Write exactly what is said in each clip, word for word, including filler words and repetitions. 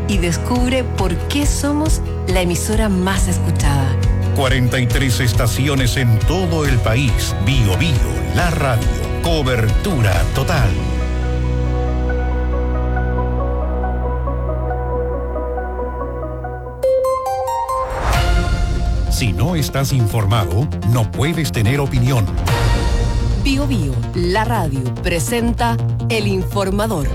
y descubre por qué somos la emisora más escuchada. cuarenta y tres estaciones en todo el país. Bio Bio, la radio. Cobertura total. Si no estás informado, no puedes tener opinión. Bio Bio, la radio, presenta El Informador.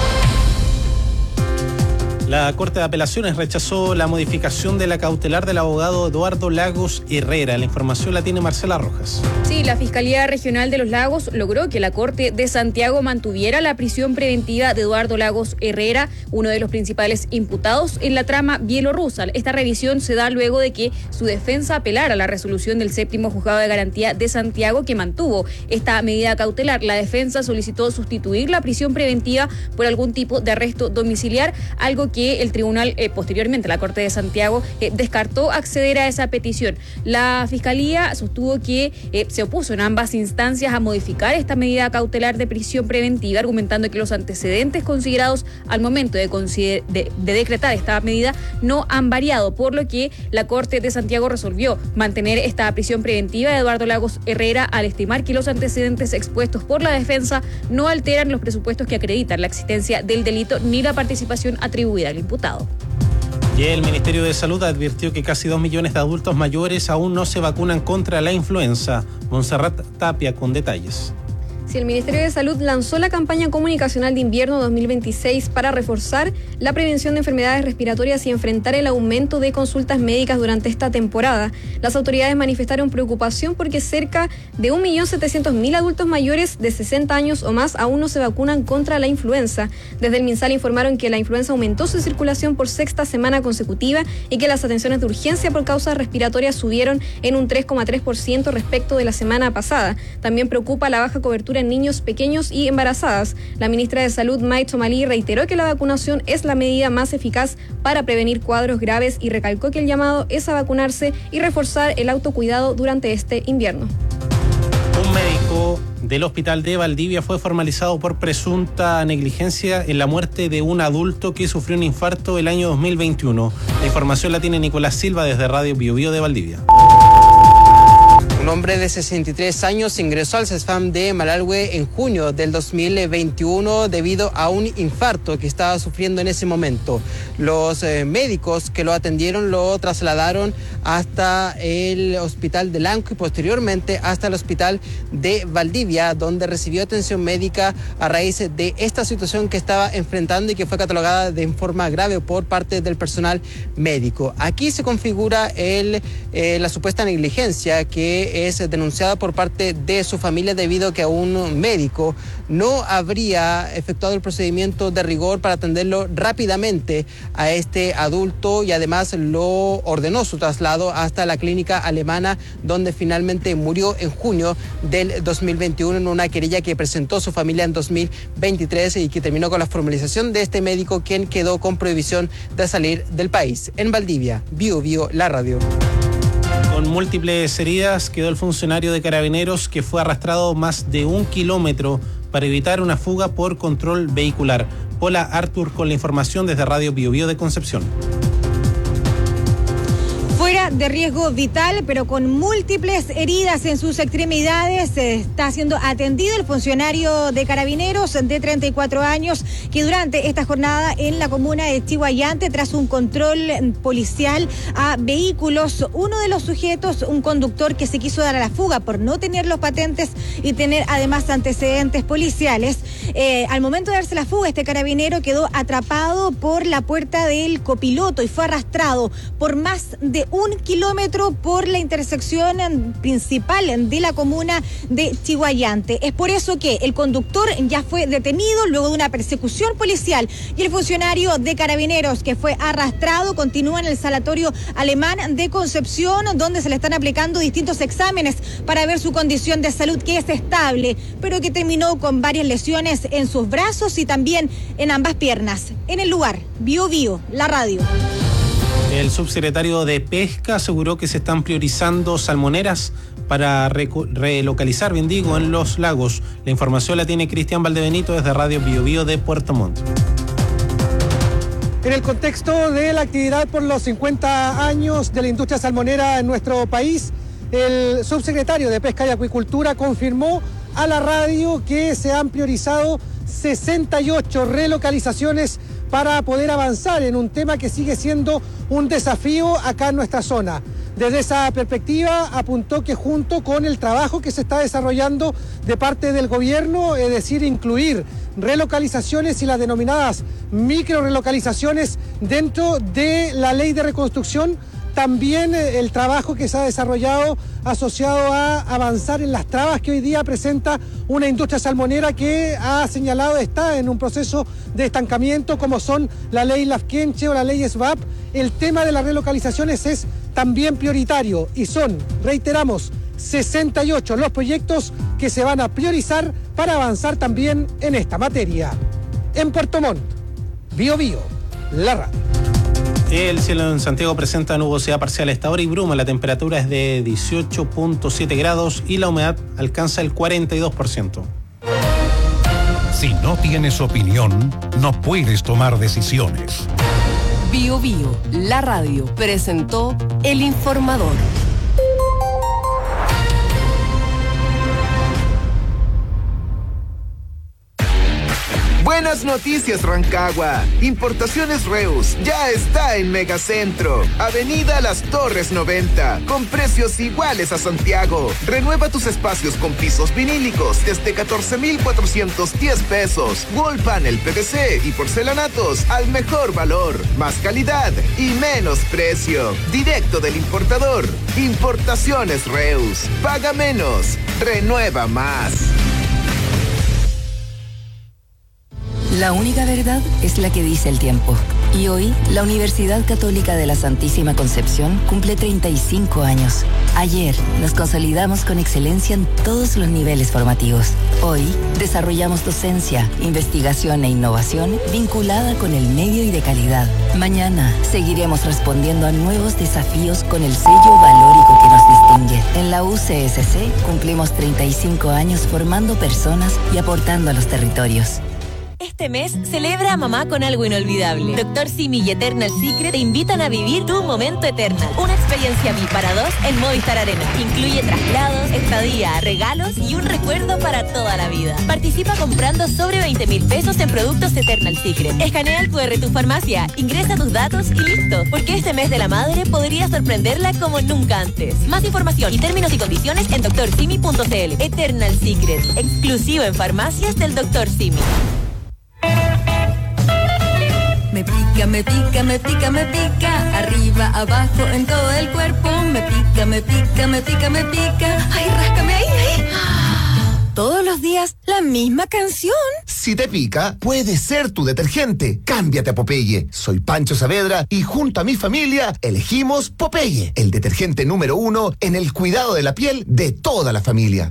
La Corte de Apelaciones rechazó la modificación de la cautelar del abogado Eduardo Lagos Herrera. La información la tiene Marcela Rojas. Sí, la Fiscalía Regional de los Lagos logró que la Corte de Santiago mantuviera la prisión preventiva de Eduardo Lagos Herrera, uno de los principales imputados en la trama bielorrusa. Esta revisión se da luego de que su defensa apelara la resolución del séptimo juzgado de garantía de Santiago, que mantuvo esta medida cautelar. La defensa solicitó sustituir la prisión preventiva por algún tipo de arresto domiciliar, algo que que el tribunal, eh, posteriormente la Corte de Santiago, eh, descartó acceder a esa petición. La Fiscalía sostuvo que eh, se opuso en ambas instancias a modificar esta medida cautelar de prisión preventiva, argumentando que los antecedentes considerados al momento de, consider- de, de decretar esta medida no han variado, por lo que la Corte de Santiago resolvió mantener esta prisión preventiva de Eduardo Lagos Herrera al estimar que los antecedentes expuestos por la defensa no alteran los presupuestos que acreditan la existencia del delito ni la participación atribuida al imputado. Y el Ministerio de Salud advirtió que casi dos millones de adultos mayores aún no se vacunan contra la influenza. Montserrat Tapia con detalles. Si el Ministerio de Salud lanzó la campaña comunicacional de invierno dos mil veintiséis para reforzar la prevención de enfermedades respiratorias y enfrentar el aumento de consultas médicas durante esta temporada, las autoridades manifestaron preocupación porque cerca de un millón setecientos mil adultos mayores de sesenta años o más aún no se vacunan contra la influenza. Desde el MinSal informaron que la influenza aumentó su circulación por sexta semana consecutiva y que las atenciones de urgencia por causas respiratorias subieron en un tres coma tres por ciento respecto de la semana pasada. También preocupa la baja cobertura en niños pequeños y embarazadas. La ministra de Salud, May Tomalí, reiteró que la vacunación es la medida más eficaz para prevenir cuadros graves y recalcó que el llamado es a vacunarse y reforzar el autocuidado durante este invierno. Un médico del hospital de Valdivia fue formalizado por presunta negligencia en la muerte de un adulto que sufrió un infarto el año dos mil veintiuno. La información la tiene Nicolás Silva desde Radio Bio Bio de Valdivia. Un hombre de sesenta y tres años ingresó al CESFAM de Malargüe en junio del dos mil veintiuno debido a un infarto que estaba sufriendo en ese momento. Los eh, médicos que lo atendieron lo trasladaron hasta el hospital de Lanco y posteriormente hasta el hospital de Valdivia, donde recibió atención médica a raíz de esta situación que estaba enfrentando y que fue catalogada de forma grave por parte del personal médico. Aquí se configura el, eh, la supuesta negligencia que es denunciada por parte de su familia debido a que un médico no habría efectuado el procedimiento de rigor para atenderlo rápidamente a este adulto y además lo ordenó su traslado hasta la clínica alemana, donde finalmente murió en junio del dos mil veintiuno en una querella que presentó su familia en dos mil veintitrés y que terminó con la formalización de este médico, quien quedó con prohibición de salir del país. En Valdivia, Bio Bio, la radio. Con múltiples heridas quedó el funcionario de Carabineros que fue arrastrado más de un kilómetro para evitar una fuga por control vehicular. Hola Artur con la información desde Radio Bio Bio de Concepción. Fuera de riesgo vital, pero con múltiples heridas en sus extremidades, está siendo atendido el funcionario de Carabineros de treinta y cuatro años, que durante esta jornada en la comuna de Chiguayante, tras un control policial a vehículos, uno de los sujetos, un conductor que se quiso dar a la fuga por no tener los patentes y tener además antecedentes policiales, eh, al momento de darse la fuga, este carabinero quedó atrapado por la puerta del copiloto y fue arrastrado por más de un kilómetro por la intersección principal de la comuna de Chiguayante. Es por eso que el conductor ya fue detenido luego de una persecución policial y el funcionario de Carabineros que fue arrastrado continúa en el sanatorio alemán de Concepción, donde se le están aplicando distintos exámenes para ver su condición de salud, que es estable, pero que terminó con varias lesiones en sus brazos y también en ambas piernas. En el lugar, Bio Bio, la radio. El subsecretario de Pesca aseguró que se están priorizando salmoneras para reco- relocalizar, bien digo, en los lagos. La información la tiene Cristian Valdebenito desde Radio Bio Bio de Puerto Montt. En el contexto de la actividad por los cincuenta años de la industria salmonera en nuestro país, el subsecretario de Pesca y Acuicultura confirmó a la radio que se han priorizado sesenta y ocho relocalizaciones para poder avanzar en un tema que sigue siendo un desafío acá en nuestra zona. Desde esa perspectiva apuntó que junto con el trabajo que se está desarrollando de parte del gobierno, es decir, incluir relocalizaciones y las denominadas micro relocalizaciones dentro de la ley de reconstrucción, también el trabajo que se ha desarrollado asociado a avanzar en las trabas que hoy día presenta una industria salmonera que ha señalado está en un proceso de estancamiento, como son la ley Lafkenche o la ley S V A P. El tema de las relocalizaciones es también prioritario y son, reiteramos, sesenta y ocho los proyectos que se van a priorizar para avanzar también en esta materia. En Puerto Montt, Bio Bio, la radio. El cielo en Santiago presenta nubosidad parcial a esta hora y bruma. La temperatura es de dieciocho punto siete grados y la humedad alcanza el cuarenta y dos por ciento. Si no tienes opinión, no puedes tomar decisiones. Bio Bio, la radio, presentó El Informador. Buenas noticias, Rancagua. Importaciones Reus ya está en Megacentro, Avenida Las Torres noventa, con precios iguales a Santiago. Renueva tus espacios con pisos vinílicos desde catorce mil cuatrocientos diez pesos. Wall panel P V C y porcelanatos al mejor valor, más calidad y menos precio. Directo del importador. Importaciones Reus. Paga menos, renueva más. La única verdad es la que dice el tiempo. Y hoy, la Universidad Católica de la Santísima Concepción cumple treinta y cinco años. Ayer, nos consolidamos con excelencia en todos los niveles formativos. Hoy, desarrollamos docencia, investigación e innovación vinculada con el medio y de calidad. Mañana, seguiremos respondiendo a nuevos desafíos con el sello valórico que nos distingue. En la U C S C, cumplimos treinta y cinco años formando personas y aportando a los territorios. Este mes, celebra a mamá con algo inolvidable. Doctor Simi y Eternal Secret te invitan a vivir tu momento Eternal. Una experiencia V I P para dos en Movistar Arena. Incluye traslados, estadía, regalos y un recuerdo para toda la vida. Participa comprando sobre veinte mil pesos en productos Eternal Secret. Escanea el cu erre de tu farmacia, ingresa tus datos y listo. Porque este mes de la madre podría sorprenderla como nunca antes. Más información y términos y condiciones en doctor simi punto c l. Eternal Secret, exclusivo en farmacias del doctor Simi. Me pica, me pica, me pica, me pica, arriba, abajo, en todo el cuerpo. Me pica, me pica, me pica, me pica. Ay, ráscame ahí, ahí. Todos los días, la misma canción. Si te pica, puede ser tu detergente. Cámbiate a Popeye. Soy Pancho Saavedra y junto a mi familia elegimos Popeye, el detergente número uno en el cuidado de la piel de toda la familia.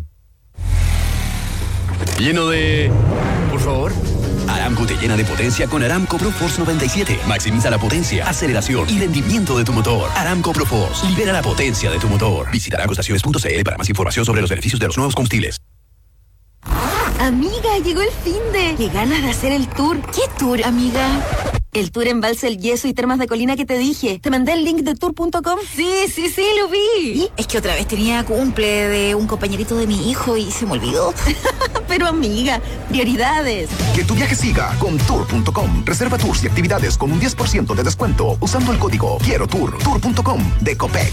Lleno de... Por favor. Aramco te llena de potencia con Aramco ProForce noventa y siete. Maximiza la potencia, aceleración y rendimiento de tu motor. Aramco ProForce. Libera la potencia de tu motor. Visita aramco estaciones punto c l para más información sobre los beneficios de los nuevos combustibles. Amiga, llegó el finde. Qué ganas de hacer el tour. ¿Qué tour, amiga? El tour en Balsa El Yeso y Termas de Colina que te dije. ¿Te mandé el link de tour punto com? Sí, sí, sí, lo vi. ¿Y? Es que otra vez tenía cumple de un compañerito de mi hijo y se me olvidó. Pero amiga, prioridades. Que tu viaje siga con tour punto com. Reserva tours y actividades con un diez por ciento de descuento usando el código Quiero Tour. tour punto com de Copec.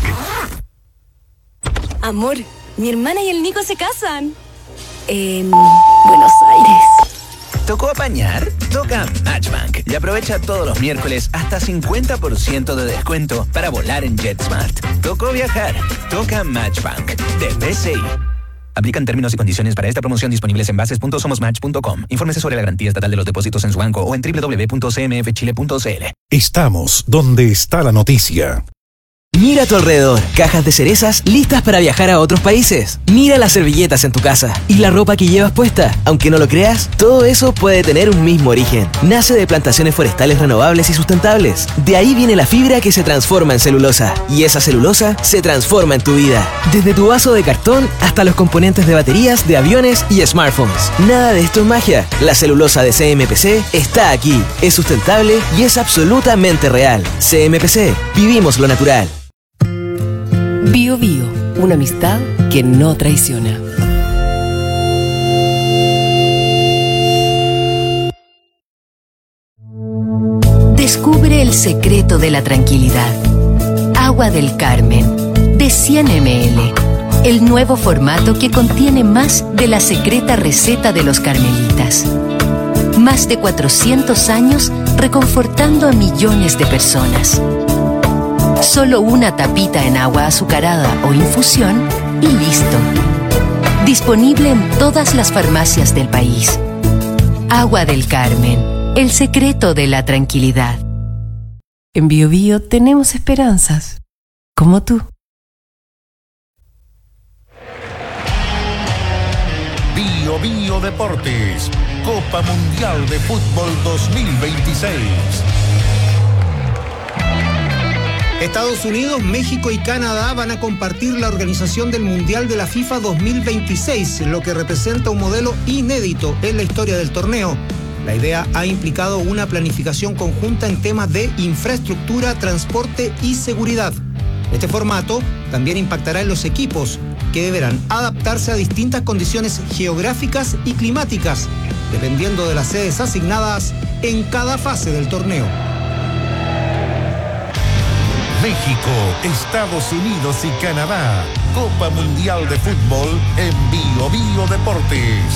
Amor, mi hermana y el Nico se casan. En Buenos Aires. ¿Tocó apañar? Toca Matchbank y aprovecha todos los miércoles hasta cincuenta por ciento de descuento para volar en JetSmart. ¿Tocó viajar? Toca Matchbank de B C I. Aplican términos y condiciones para esta promoción disponibles en bases punto somos match punto com. Infórmese sobre la garantía estatal de los depósitos en su banco o en doble u doble u doble u punto c m f chile punto c l. Estamos donde está la noticia. Mira a tu alrededor, cajas de cerezas listas para viajar a otros países. Mira las servilletas en tu casa y la ropa que llevas puesta. Aunque no lo creas, todo eso puede tener un mismo origen. Nace de plantaciones forestales renovables y sustentables. De ahí viene la fibra que se transforma en celulosa. Y esa celulosa se transforma en tu vida. Desde tu vaso de cartón hasta los componentes de baterías de aviones y smartphones. Nada de esto es magia. La celulosa de C M P C está aquí. Es sustentable y es absolutamente real. C M P C. Vivimos lo natural. Bio Bio, una amistad que no traiciona. Descubre el secreto de la tranquilidad. Agua del Carmen, de cien mililitros. El nuevo formato que contiene más de la secreta receta de los carmelitas. Más de cuatrocientos años reconfortando a millones de personas. Solo una tapita en agua azucarada o infusión y listo. Disponible en todas las farmacias del país. Agua del Carmen, el secreto de la tranquilidad. En Bio Bio tenemos esperanzas, como tú. Bio Bio Deportes, Copa Mundial de Fútbol dos mil veintiséis. Estados Unidos, México y Canadá van a compartir la organización del Mundial de la FIFA dos mil veintiséis, lo que representa un modelo inédito en la historia del torneo. La idea ha implicado una planificación conjunta en temas de infraestructura, transporte y seguridad. Este formato también impactará en los equipos, que deberán adaptarse a distintas condiciones geográficas y climáticas, dependiendo de las sedes asignadas en cada fase del torneo. México, Estados Unidos y Canadá. Copa Mundial de Fútbol en Bio Bio Deportes.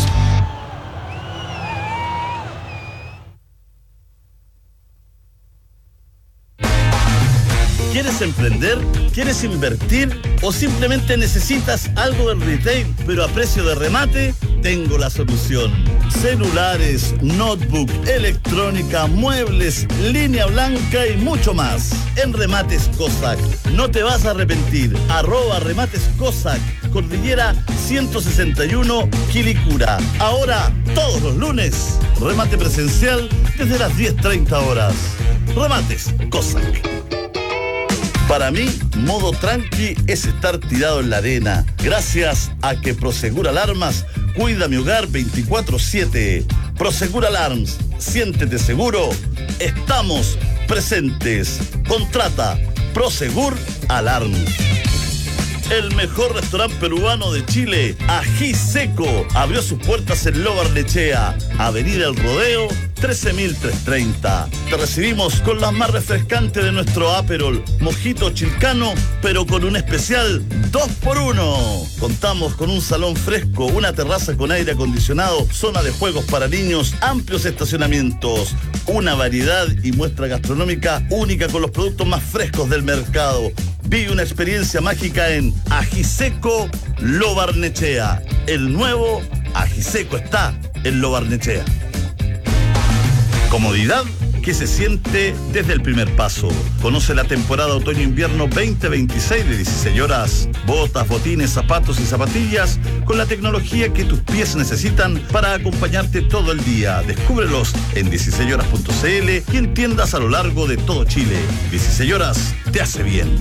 ¿Quieres emprender? ¿Quieres invertir? ¿O simplemente necesitas algo del retail, pero a precio de remate? Tengo la solución. Celulares, notebook, electrónica, muebles, línea blanca y mucho más. En Remates Cossack. No te vas a arrepentir. Arroba Remates Cossack. Cordillera ciento sesenta y uno, Quilicura. Ahora, todos los lunes, remate presencial desde las diez treinta horas. Remates Cossack. Para mí, modo tranqui es estar tirado en la arena. Gracias a que Prosegur Alarmas cuida mi hogar veinticuatro siete. Prosegur Alarms, siéntete seguro. Estamos presentes. Contrata Prosegur Alarms. El mejor restaurante peruano de Chile, Ají Seco, abrió sus puertas en Lo Barnechea, Avenida El Rodeo, trece mil trescientos treinta. Te recibimos con las más refrescantes de nuestro Aperol, mojito chilcano, pero con un especial dos por uno. Contamos con un salón fresco, una terraza con aire acondicionado, zona de juegos para niños, amplios estacionamientos, una variedad y muestra gastronómica única con los productos más frescos del mercado. Vive una experiencia mágica en Ají Seco Lo Barnechea. El nuevo Ají Seco está en Lo Barnechea. Comodidad que se siente desde el primer paso. Conoce la temporada otoño-invierno veinte veintiséis de dieciséis horas. Botas, botines, zapatos y zapatillas con la tecnología que tus pies necesitan para acompañarte todo el día. Descúbrelos en dieciséis horas punto c l y en tiendas a lo largo de todo Chile. dieciséis horas te hace bien.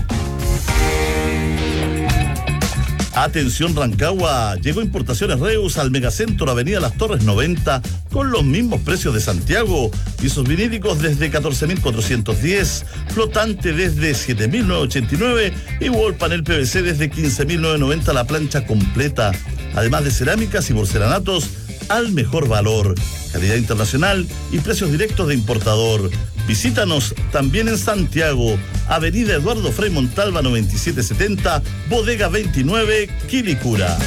Atención Rancagua, llegó Importaciones Reus al Megacentro Avenida Las Torres noventa con los mismos precios de Santiago. Pisos vinílicos desde catorce mil cuatrocientos diez, flotante desde siete mil novecientos ochenta y nueve y wall panel P V C desde quince mil novecientos noventa la plancha completa. Además de cerámicas y porcelanatos al mejor valor, calidad internacional y precios directos de importador. Visítanos también en Santiago, Avenida Eduardo Frei Montalva noventa y siete setenta, Bodega veintinueve, Quilicura.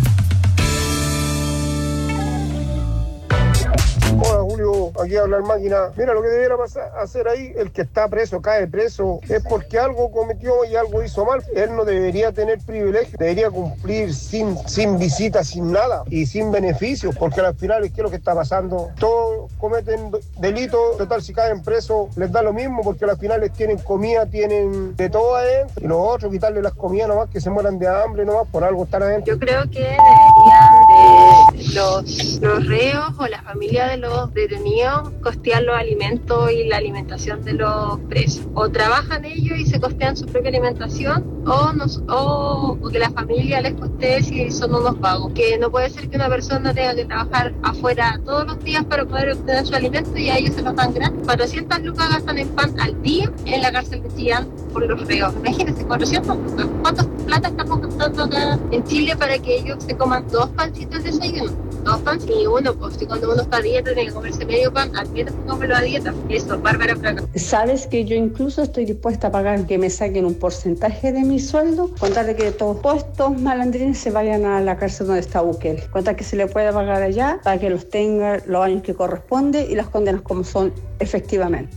Hola Julio, aquí habla el máquina. Mira, lo que debiera pasar, hacer ahí, el que está preso, cae preso, es porque algo cometió y algo hizo mal. Él no debería tener privilegio, debería cumplir sin, sin visita, sin nada y sin beneficios, porque al final es que lo que está pasando, todo cometen delitos, total, si caen presos les da lo mismo porque al final les tienen comida, tienen de todo adentro, y los otros quitarle las comidas nomás, que se mueran de hambre nomás, por algo están adentro. Yo creo que deberían de los, los reos o la familia de los detenidos costear los alimentos y la alimentación de los presos. O trabajan ellos y se costean su propia alimentación, o, nos, o, o que la familia les costee si son unos vagos. Que no puede ser que una persona tenga que trabajar afuera todos los días para poder obtener su alimento y a ellos se lo dan gratis. cuatrocientas lucas gastan en pan al día en la cárcel de Chillán por los reos. Imagínense, cuatrocientas lucas. ¿Cuántas plata estamos gastando acá en Chile para que ellos se coman dos pancitos al desayuno? Dos panes y uno, pues si cuando uno está a dieta tiene que comerse medio pan, al menos cómelo a dieta. Eso, Bárbara Fraga. Sabes que yo incluso estoy dispuesta a pagar que me saquen un porcentaje de mi sueldo, contar de que todos, todos estos malandrines se vayan a la cárcel donde está Bukele, contar que se le pueda pagar allá para que los tenga los años que corresponde y las condenas como son efectivamente.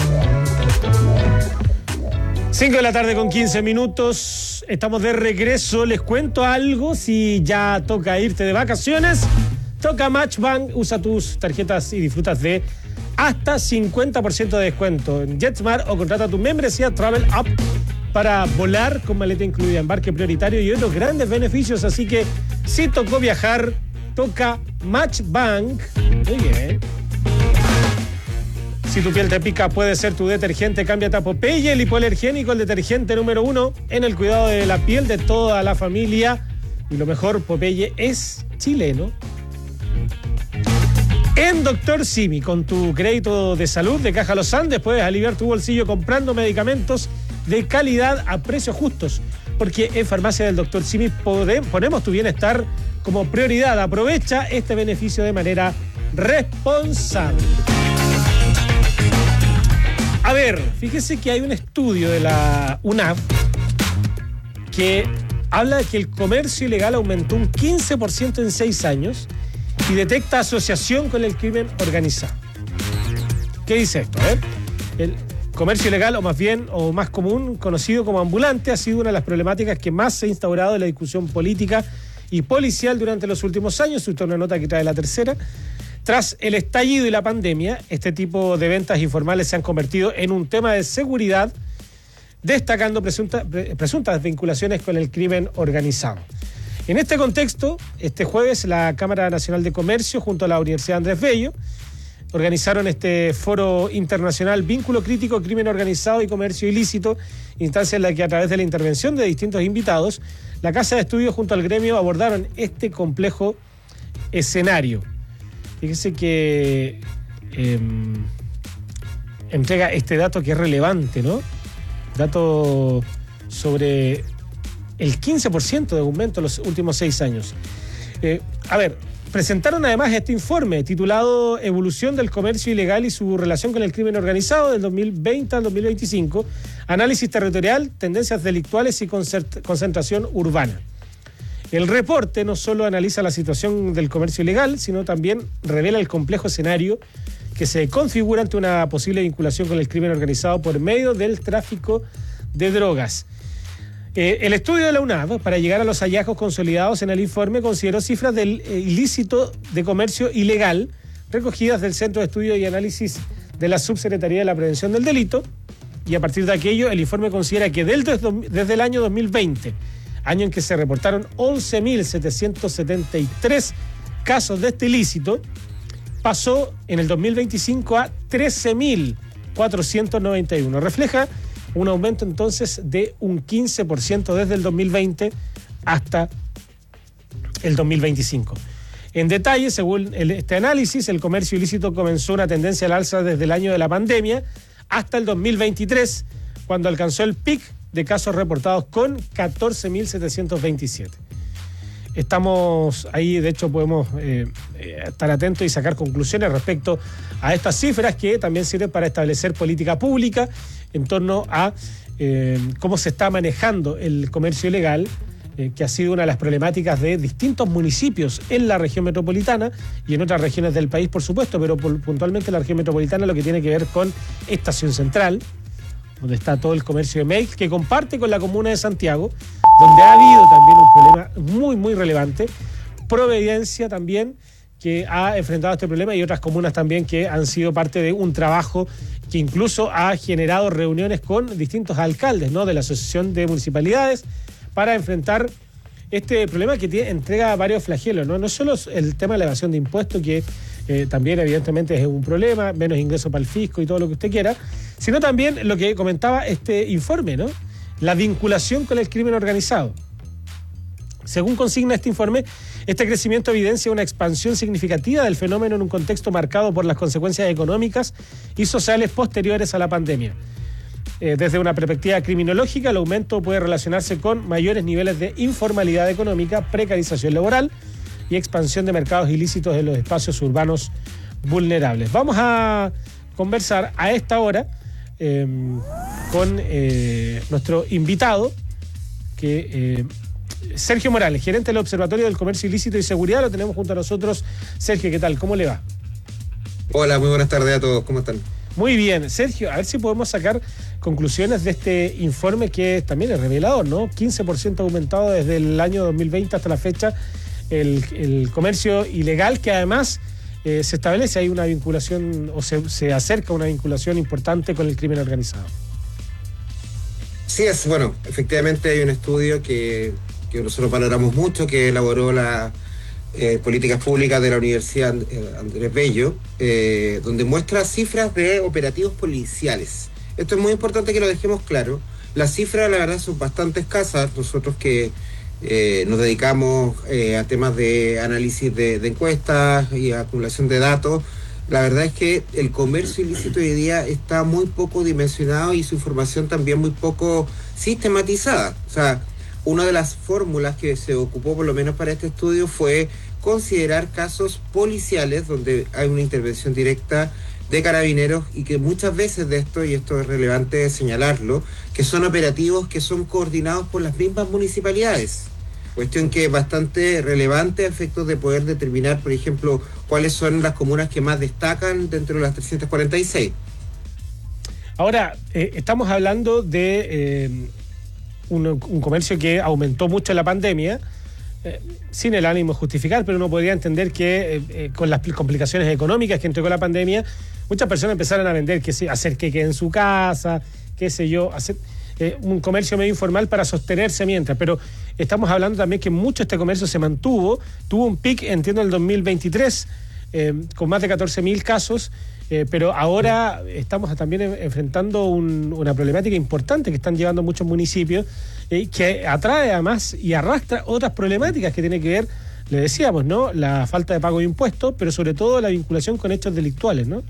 cinco de la tarde con quince minutos, estamos de regreso. Les cuento algo, si ya toca irte de vacaciones, toca Matchbank, usa tus tarjetas y disfrutas de hasta cincuenta por ciento de descuento en JetSmart o contrata tu membresía Travel Up para volar con maleta incluida, embarque prioritario y otros grandes beneficios. Así que si tocó viajar, toca Matchbank. Muy bien. Si tu piel te pica, puede ser tu detergente. Cámbiate a Popeye, el hipoalergénico, el detergente número uno en el cuidado de la piel de toda la familia. Y lo mejor, Popeye es chileno. En Doctor Simi, con tu crédito de salud de Caja Los Andes, puedes aliviar tu bolsillo comprando medicamentos de calidad a precios justos. Porque en Farmacia del Doctor Simi ponemos tu bienestar como prioridad. Aprovecha este beneficio de manera responsable. A ver, fíjese que hay un estudio de la UNAV que habla de que el comercio ilegal aumentó un quince por ciento en seis años y detecta asociación con el crimen organizado. ¿Qué dice esto? A ver, el comercio ilegal, o más bien, o más común, conocido como ambulante, ha sido una de las problemáticas que más se ha instaurado en la discusión política y policial durante los últimos años. Esto es una nota que trae La Tercera. Tras el estallido y la pandemia, este tipo de ventas informales se han convertido en un tema de seguridad, destacando presunta, presuntas vinculaciones con el crimen organizado. En este contexto, este jueves la Cámara Nacional de Comercio junto a la Universidad Andrés Bello organizaron este foro internacional Vínculo Crítico, Crimen Organizado y Comercio Ilícito, instancia en la que a través de la intervención de distintos invitados, la Casa de Estudios junto al gremio abordaron este complejo escenario. Fíjese que eh, entrega este dato que es relevante, ¿no? Dato sobre el quince por ciento de aumento en los últimos seis años. Eh, a ver, presentaron además este informe titulado Evolución del comercio ilegal y su relación con el crimen organizado del dos mil veinte al dos mil veinticinco, análisis territorial, tendencias delictuales y concentración urbana. El reporte no solo analiza la situación del comercio ilegal, sino también revela el complejo escenario que se configura ante una posible vinculación con el crimen organizado por medio del tráfico de drogas. Eh, el estudio de la UNAV, para llegar a los hallazgos consolidados en el informe, consideró cifras del eh, ilícito de comercio ilegal recogidas del Centro de Estudio y Análisis de la Subsecretaría de la Prevención del Delito, y a partir de aquello el informe considera que del, desde el año dos mil veinte, año en que se reportaron once mil setecientos setenta y tres casos de este ilícito, pasó en el dos mil veinticinco a trece mil cuatrocientos noventa y uno. Refleja un aumento entonces de un quince por ciento desde el dos mil veinte hasta el dos mil veinticinco. En detalle, según el, este análisis, el comercio ilícito comenzó una tendencia al alza desde el año de la pandemia hasta el dos mil veintitrés, cuando alcanzó el pic de casos reportados con catorce mil setecientos veintisiete. Estamos ahí, de hecho podemos eh, estar atentos y sacar conclusiones respecto a estas cifras que también sirven para establecer política pública en torno a eh, cómo se está manejando el comercio ilegal, eh, que ha sido una de las problemáticas de distintos municipios en la región metropolitana y en otras regiones del país, por supuesto, pero puntualmente en la región metropolitana, lo que tiene que ver con Estación Central, donde está todo el comercio de mail, que comparte con la comuna de Santiago, donde ha habido también un problema muy, muy relevante. Providencia también, que ha enfrentado este problema y otras comunas también que han sido parte de un trabajo que incluso ha generado reuniones con distintos alcaldes, ¿no?, de la Asociación de Municipalidades para enfrentar este problema que tiene, entrega varios flagelos, ¿no? No solo el tema de la evasión de impuestos, que eh, también evidentemente es un problema, menos ingresos para el fisco y todo lo que usted quiera, sino también lo que comentaba este informe, ¿no?, la vinculación con el crimen organizado. Según consigna este informe, este crecimiento evidencia una expansión significativa del fenómeno en un contexto marcado por las consecuencias económicas y sociales posteriores a la pandemia. Eh, desde una perspectiva criminológica, el aumento puede relacionarse con mayores niveles de informalidad económica, precarización laboral y expansión de mercados ilícitos en los espacios urbanos vulnerables. Vamos a conversar a esta hora eh, con eh, nuestro invitado, que... Eh, Sergio Morales, gerente del Observatorio del Comercio Ilícito y Seguridad, lo tenemos junto a nosotros. Sergio, ¿qué tal? ¿Cómo le va? Hola, muy buenas tardes a todos, ¿cómo están? Muy bien, Sergio, a ver si podemos sacar conclusiones de este informe que también es revelador, ¿no? quince por ciento aumentado desde el año dos mil veinte hasta la fecha el, el comercio ilegal, que además eh, se establece ahí una vinculación o se, se acerca a una vinculación importante con el crimen organizado. Sí, es, bueno, efectivamente hay un estudio que... que nosotros valoramos mucho, que elaboró las eh, políticas públicas de la Universidad Andrés Bello, eh, donde muestra cifras de operativos policiales. Esto es muy importante que lo dejemos claro. Las cifras, la verdad, son bastante escasas. Nosotros que eh, nos dedicamos eh, a temas de análisis de, de encuestas y acumulación de datos, la verdad es que el comercio ilícito hoy día está muy poco dimensionado y su información también muy poco sistematizada. O sea, una de las fórmulas que se ocupó por lo menos para este estudio fue considerar casos policiales donde hay una intervención directa de carabineros y que muchas veces de esto, y esto es relevante señalarlo, que son operativos que son coordinados por las mismas municipalidades. Cuestión que es bastante relevante a efectos de poder determinar, por ejemplo, cuáles son las comunas que más destacan dentro de las trescientas cuarenta y seis. Ahora, eh, estamos hablando de... Eh, Un, un comercio que aumentó mucho en la pandemia, eh, sin el ánimo de justificar, pero uno podría entender que eh, eh, con las complicaciones económicas que entregó la pandemia, muchas personas empezaron a vender, que sé, hacer queque en su casa, qué sé yo, hacer eh, un comercio medio informal para sostenerse mientras, pero estamos hablando también que mucho este comercio se mantuvo, tuvo un pic, entiendo, en el dos mil veintitrés, eh, con más de catorce mil casos, Eh, pero ahora estamos también enfrentando un, una problemática importante que están llevando muchos municipios, eh, que atrae además y arrastra otras problemáticas que tienen que ver, le decíamos, ¿no?, la falta de pago de impuestos, pero sobre todo la vinculación con hechos delictuales, ¿no?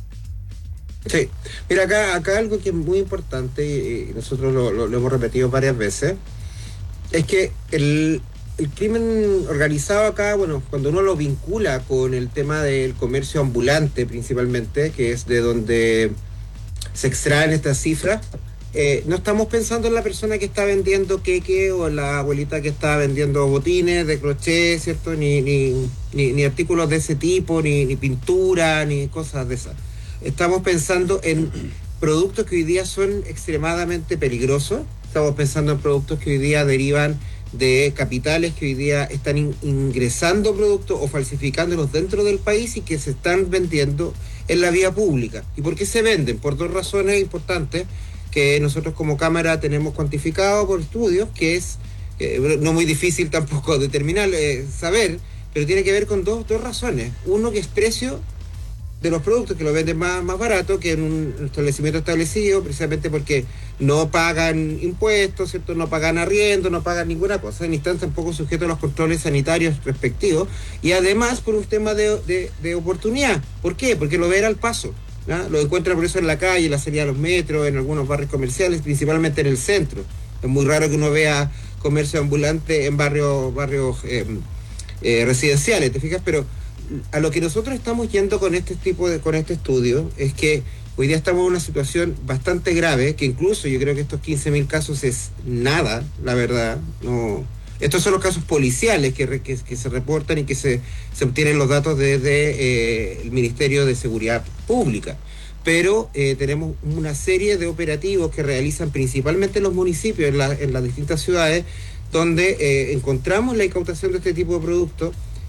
Sí, mira, acá, acá algo que es muy importante, y nosotros lo, lo, lo hemos repetido varias veces, es que el... El crimen organizado acá, bueno, cuando uno lo vincula con el tema del comercio ambulante principalmente, que es de donde se extraen estas cifras, eh, no estamos pensando en la persona que está vendiendo queque o la abuelita que está vendiendo botines de crochet, ¿cierto? Ni, ni, ni, ni artículos de ese tipo, ni, ni pintura, ni cosas de esas. Estamos pensando en productos que hoy día son extremadamente peligrosos. Estamos pensando en productos que hoy día derivan de capitales que hoy día están in, ingresando productos o falsificándolos dentro del país y que se están vendiendo en la vía pública. ¿Y por qué se venden? Por dos razones importantes que nosotros como Cámara tenemos cuantificado por estudios, que es eh, no muy difícil tampoco determinar, eh, saber, pero tiene que ver con dos, dos razones. Uno, que es precio de los productos, que lo venden más, más barato que en un establecimiento establecido, precisamente porque no pagan impuestos, ¿cierto? No pagan arriendo, no pagan ninguna cosa, ni están tampoco sujetos a los controles sanitarios respectivos, y además por un tema de, de, de oportunidad. ¿Por qué? Porque lo ven al paso, ¿no? Lo encuentran por eso en la calle, en la salida de los metros, en algunos barrios comerciales, principalmente en el centro. Es muy raro que uno vea comercio ambulante en barrios, barrios eh, eh, residenciales, ¿te fijas? Pero a lo que nosotros estamos yendo con este tipo de, con este estudio, es que hoy día estamos en una situación bastante grave, que incluso yo creo que estos quince mil casos es nada, la verdad. No, estos son los casos policiales que, que, que se reportan y que se, se obtienen los datos desde eh, el Ministerio de Seguridad Pública. Pero eh, tenemos una serie de operativos que realizan principalmente los municipios en, la, en las distintas ciudades, donde eh, encontramos la incautación de este tipo de productos,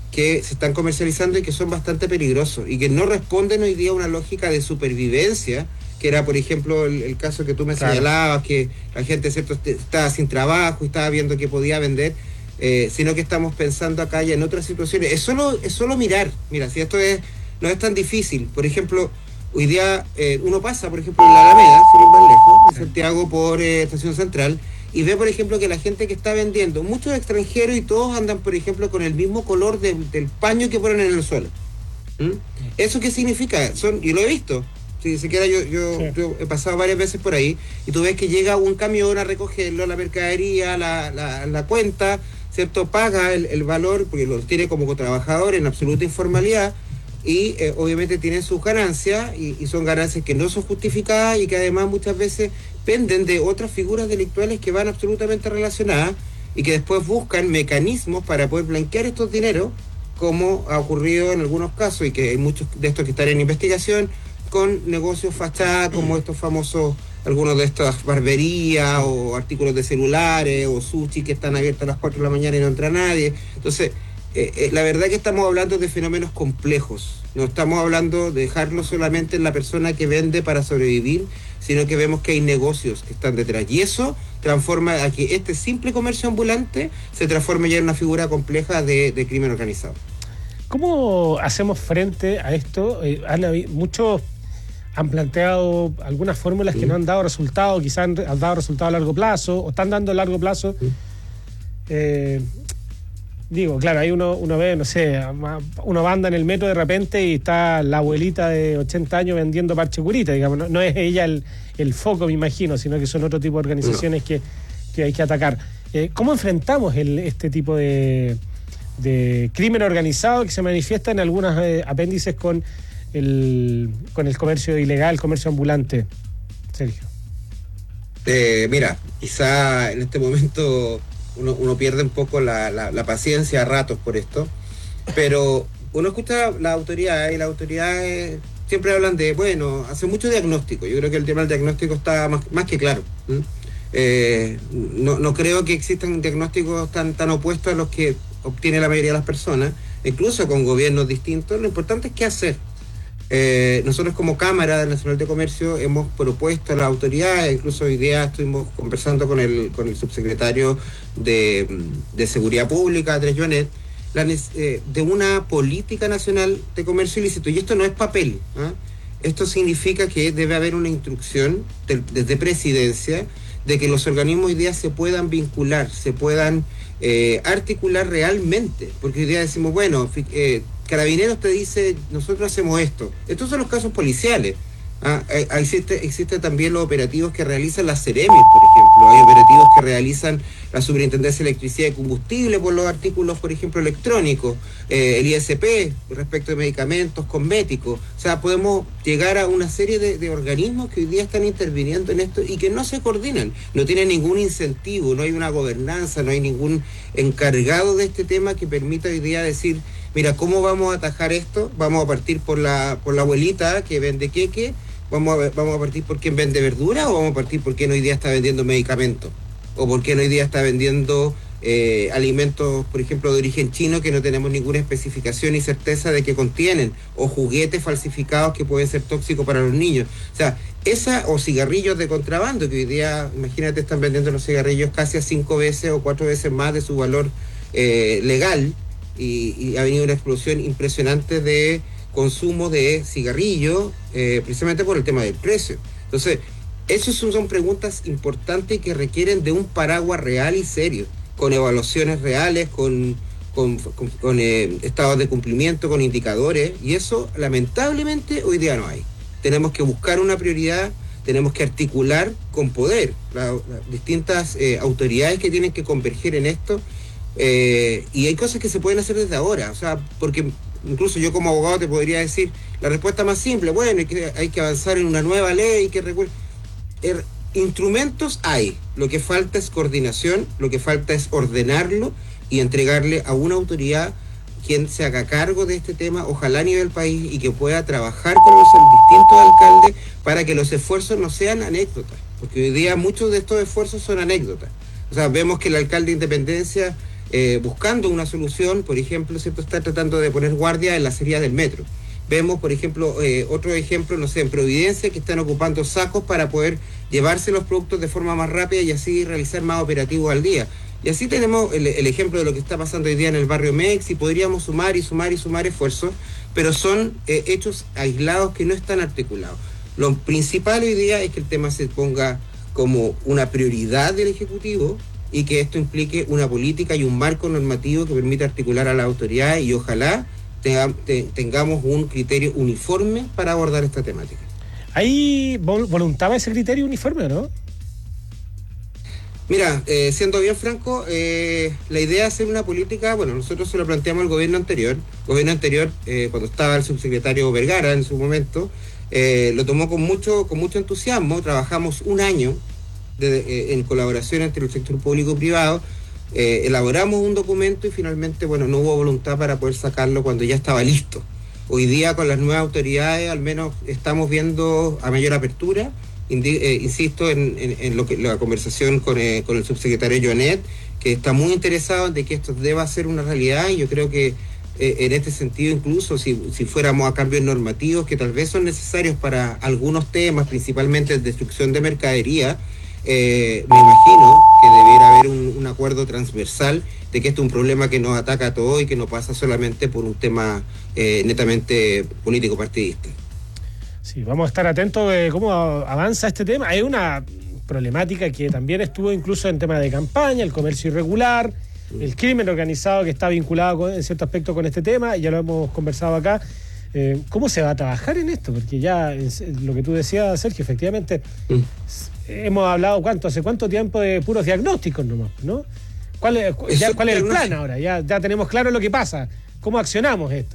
que se están comercializando y que son bastante peligrosos y que no responden hoy día a una lógica de supervivencia, que era, por ejemplo, el, el caso que tú me claro. señalabas, que la gente, ¿cierto?, estaba sin trabajo y estaba viendo qué podía vender, eh, sino que estamos pensando acá ya en otras situaciones. Es solo, es solo mirar, mira, si esto es no es tan difícil. Por ejemplo, hoy día eh, uno pasa, por ejemplo, en la Alameda, sin ir más lejos, de Santiago por eh, Estación Central, y ve, por ejemplo, que la gente que está vendiendo, muchos extranjeros y todos andan, por ejemplo, con el mismo color de, del paño que ponen en el suelo. ¿Mm? ¿Eso qué significa? Son, y lo he visto, si siquiera yo, yo, sí. yo he pasado varias veces por ahí, y tú ves que llega un camión a recogerlo, la mercadería, la, la, la cuenta, ¿cierto? Paga el, el valor, porque los tiene como trabajador en absoluta informalidad, y eh, obviamente tienen sus ganancias, y, y son ganancias que no son justificadas y que además muchas veces penden de otras figuras delictuales que van absolutamente relacionadas y que después buscan mecanismos para poder blanquear estos dineros, como ha ocurrido en algunos casos y que hay muchos de estos que están en investigación, con negocios fachada como estos famosos, algunos de estas barberías o artículos de celulares o sushi que están abiertos a las cuatro de la mañana y no entra nadie. Entonces, Eh, eh, la verdad que estamos hablando de fenómenos complejos, no estamos hablando de dejarlo solamente en la persona que vende para sobrevivir, sino que vemos que hay negocios que están detrás, y eso transforma a que este simple comercio ambulante se transforme ya en una figura compleja de, de crimen organizado. ¿Cómo hacemos frente a esto? Eh, han habido, muchos han planteado algunas fórmulas sí. que no han dado resultado, quizás han, han dado resultado a largo plazo, o están dando a largo plazo. Sí. Eh, Digo, claro, ahí uno, uno ve, no sé, uno anda en el metro de repente y está la abuelita de ochenta años vendiendo parche curita, digamos. No, no es ella el, el foco, me imagino, sino que son otro tipo de organizaciones no. que, que hay que atacar. Eh, ¿Cómo enfrentamos el, este tipo de, de crimen organizado que se manifiesta en algunos eh, apéndices con el, con el comercio ilegal, el comercio ambulante? Sergio. Eh, mira, quizá en este momento... Uno, uno pierde un poco la, la, la paciencia a ratos por esto, pero uno escucha las autoridades y las autoridades siempre hablan de, bueno, hace mucho diagnóstico. Yo creo que el tema del diagnóstico está más, más que claro. ¿Mm? Eh, no, no creo que existan diagnósticos tan, tan opuestos a los que obtiene la mayoría de las personas, incluso con gobiernos distintos. Lo importante es qué hacer. Eh, nosotros como Cámara Nacional de Comercio hemos propuesto a las autoridades, incluso hoy día estuvimos conversando con el con el subsecretario de, de Seguridad Pública, Andrés Joanet, la, eh, de una política nacional de comercio ilícito. Y esto no es papel, ¿eh? Esto significa que debe haber una instrucción de, desde Presidencia de que los organismos hoy día se puedan vincular, se puedan eh, articular realmente, porque hoy día decimos, bueno, eh, Carabineros te dice, nosotros hacemos esto. Estos son los casos policiales. Ah, existe, existe también los operativos que realizan las Ceremis, por ejemplo. Hay operativos que realizan la Superintendencia de Electricidad y Combustible por los artículos, por ejemplo, electrónicos, eh, el I S P respecto de medicamentos, cosméticos. O sea, podemos llegar a una serie de, de organismos que hoy día están interviniendo en esto y que no se coordinan. No tienen ningún incentivo, no hay una gobernanza, no hay ningún encargado de este tema que permita hoy día decir, mira, ¿cómo vamos a atajar esto? Vamos a partir por la, por la abuelita que vende queque. ¿Vamos a, ¿Vamos a partir por quién vende verdura o vamos a partir por quién hoy día está vendiendo medicamentos? ¿O por quién hoy día está vendiendo eh, alimentos, por ejemplo, de origen chino que no tenemos ninguna especificación y certeza de que contienen? O juguetes falsificados que pueden ser tóxicos para los niños. O sea, esa o cigarrillos de contrabando que hoy día, imagínate, están vendiendo los cigarrillos casi a cinco veces o cuatro veces más de su valor eh, legal y, y ha venido una explosión impresionante de consumo de cigarrillos, eh, precisamente por el tema del precio. Entonces, esas son, son preguntas importantes que requieren de un paraguas real y serio, con evaluaciones reales, con, con, con, con eh, estados de cumplimiento, con indicadores, y eso lamentablemente hoy día no hay. Tenemos que buscar una prioridad, tenemos que articular con poder las la, distintas eh, autoridades que tienen que converger en esto, eh, y hay cosas que se pueden hacer desde ahora, o sea, porque incluso yo como abogado te podría decir la respuesta más simple, bueno, hay que, hay que avanzar en una nueva ley, que recuer... er, instrumentos hay, lo que falta es coordinación, lo que falta es ordenarlo y entregarle a una autoridad quien se haga cargo de este tema, ojalá a nivel país, y que pueda trabajar con los distintos alcaldes para que los esfuerzos no sean anécdotas, porque hoy día muchos de estos esfuerzos son anécdotas. O sea, vemos que el alcalde de Independencia eh, buscando una solución, por ejemplo, ¿cierto? Está tratando de poner guardia en la salida del metro. Vemos, por ejemplo, eh, otro ejemplo, no sé, en Providencia, que están ocupando sacos para poder llevarse los productos de forma más rápida y así realizar más operativos al día. Y así tenemos el, el ejemplo de lo que está pasando hoy día en el barrio Mex, y podríamos sumar y sumar y sumar esfuerzos, pero son eh, hechos aislados que no están articulados. Lo principal hoy día es que el tema se ponga como una prioridad del Ejecutivo y que esto implique una política y un marco normativo que permita articular a las autoridades y ojalá Tenga, te, tengamos un criterio uniforme para abordar esta temática. ¿Hay voluntad para ese criterio uniforme o no? Mira, eh, siendo bien franco, eh, la idea de hacer una política, bueno, nosotros se lo planteamos al gobierno anterior. El gobierno anterior, eh, cuando estaba el subsecretario Vergara en su momento, eh, lo tomó con mucho, con mucho entusiasmo. Trabajamos un año de, eh, en colaboración entre el sector público y privado. Eh, elaboramos un documento y finalmente, bueno, no hubo voluntad para poder sacarlo cuando ya estaba listo. Hoy día con las nuevas autoridades al menos estamos viendo a mayor apertura. Indi eh, insisto en, en, en lo que la conversación con, eh, con el subsecretario Joanet, que está muy interesado en de que esto deba ser una realidad, y yo creo que eh, en este sentido incluso si, si fuéramos a cambios normativos que tal vez son necesarios para algunos temas, principalmente destrucción de mercadería, Eh, me imagino que debiera haber un, un acuerdo transversal de que esto es un problema que nos ataca a todos y que no pasa solamente por un tema eh, netamente político-partidista. Sí, vamos a estar atentos de cómo avanza este tema. Hay una problemática que también estuvo incluso en tema de campaña, el comercio irregular, mm. el crimen organizado que está vinculado con, en cierto aspecto con este tema, y ya lo hemos conversado acá. Eh, ¿Cómo se va a trabajar en esto? Porque ya lo que tú decías, Sergio, efectivamente... Mm. Hemos hablado cuánto, hace cuánto tiempo de puros diagnósticos nomás, ¿no? ¿Cuál es, ya, ¿cuál es el plan ahora? Ya, ya tenemos claro lo que pasa. ¿Cómo accionamos esto?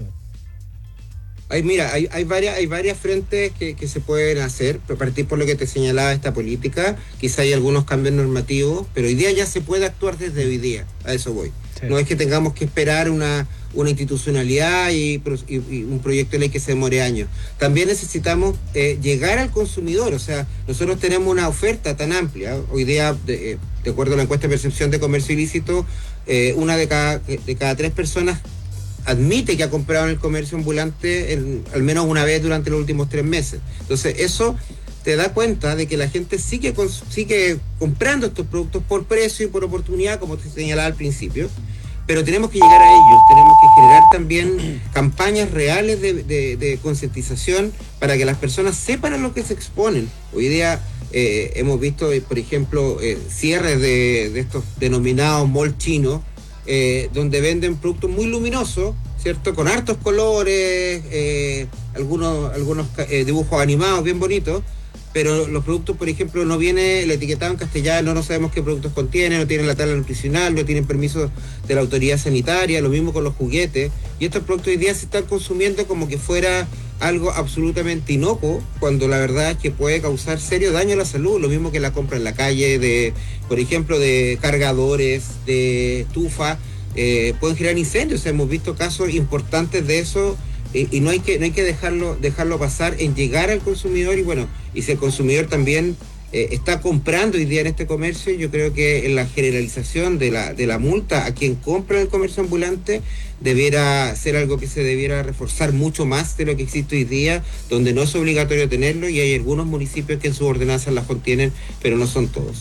Hay, mira, hay, hay varias, hay varias frentes que, que se pueden hacer, a partir por lo que te señalaba esta política. Quizá hay algunos cambios normativos, pero hoy día ya se puede actuar desde hoy día, a eso voy. Sí. No es que tengamos que esperar una, una institucionalidad y, y, y un proyecto de ley que se demore años. También necesitamos eh, llegar al consumidor, o sea, nosotros tenemos una oferta tan amplia. Hoy día, de, de acuerdo a la encuesta de percepción de comercio ilícito, eh, una de cada, de cada tres personas admite que ha comprado en el comercio ambulante en, al menos una vez durante los últimos tres meses. Entonces, eso te da cuenta de que la gente sigue, sigue comprando estos productos por precio y por oportunidad, como te señalaba al principio, pero tenemos que llegar a ellos, tenemos que generar también campañas reales de, de, de concientización para que las personas sepan a lo que se exponen. Hoy día eh, hemos visto, por ejemplo, eh, cierres de, de estos denominados mall chinos, eh, donde venden productos muy luminosos, ¿cierto? Con hartos colores, eh, algunos, algunos eh, dibujos animados bien bonitos, pero los productos, por ejemplo, no viene el etiquetado en castellano, no sabemos qué productos contienen, no tienen la tabla nutricional, no tienen permiso de la autoridad sanitaria, lo mismo con los juguetes, y estos productos hoy día se están consumiendo como que fuera algo absolutamente inocuo, cuando la verdad es que puede causar serio daño a la salud, lo mismo que la compra en la calle, de, por ejemplo, de cargadores, de estufa, eh, pueden generar incendios. O sea, hemos visto casos importantes de eso, y, y no hay que no hay que dejarlo dejarlo pasar en llegar al consumidor. Y bueno, y si el consumidor también eh, está comprando hoy día en este comercio, yo creo que en la generalización de la de la multa a quien compra en el comercio ambulante debiera ser algo que se debiera reforzar mucho más de lo que existe hoy día, donde no es obligatorio tenerlo, y hay algunos municipios que en sus ordenanzas las contienen, pero no son todos.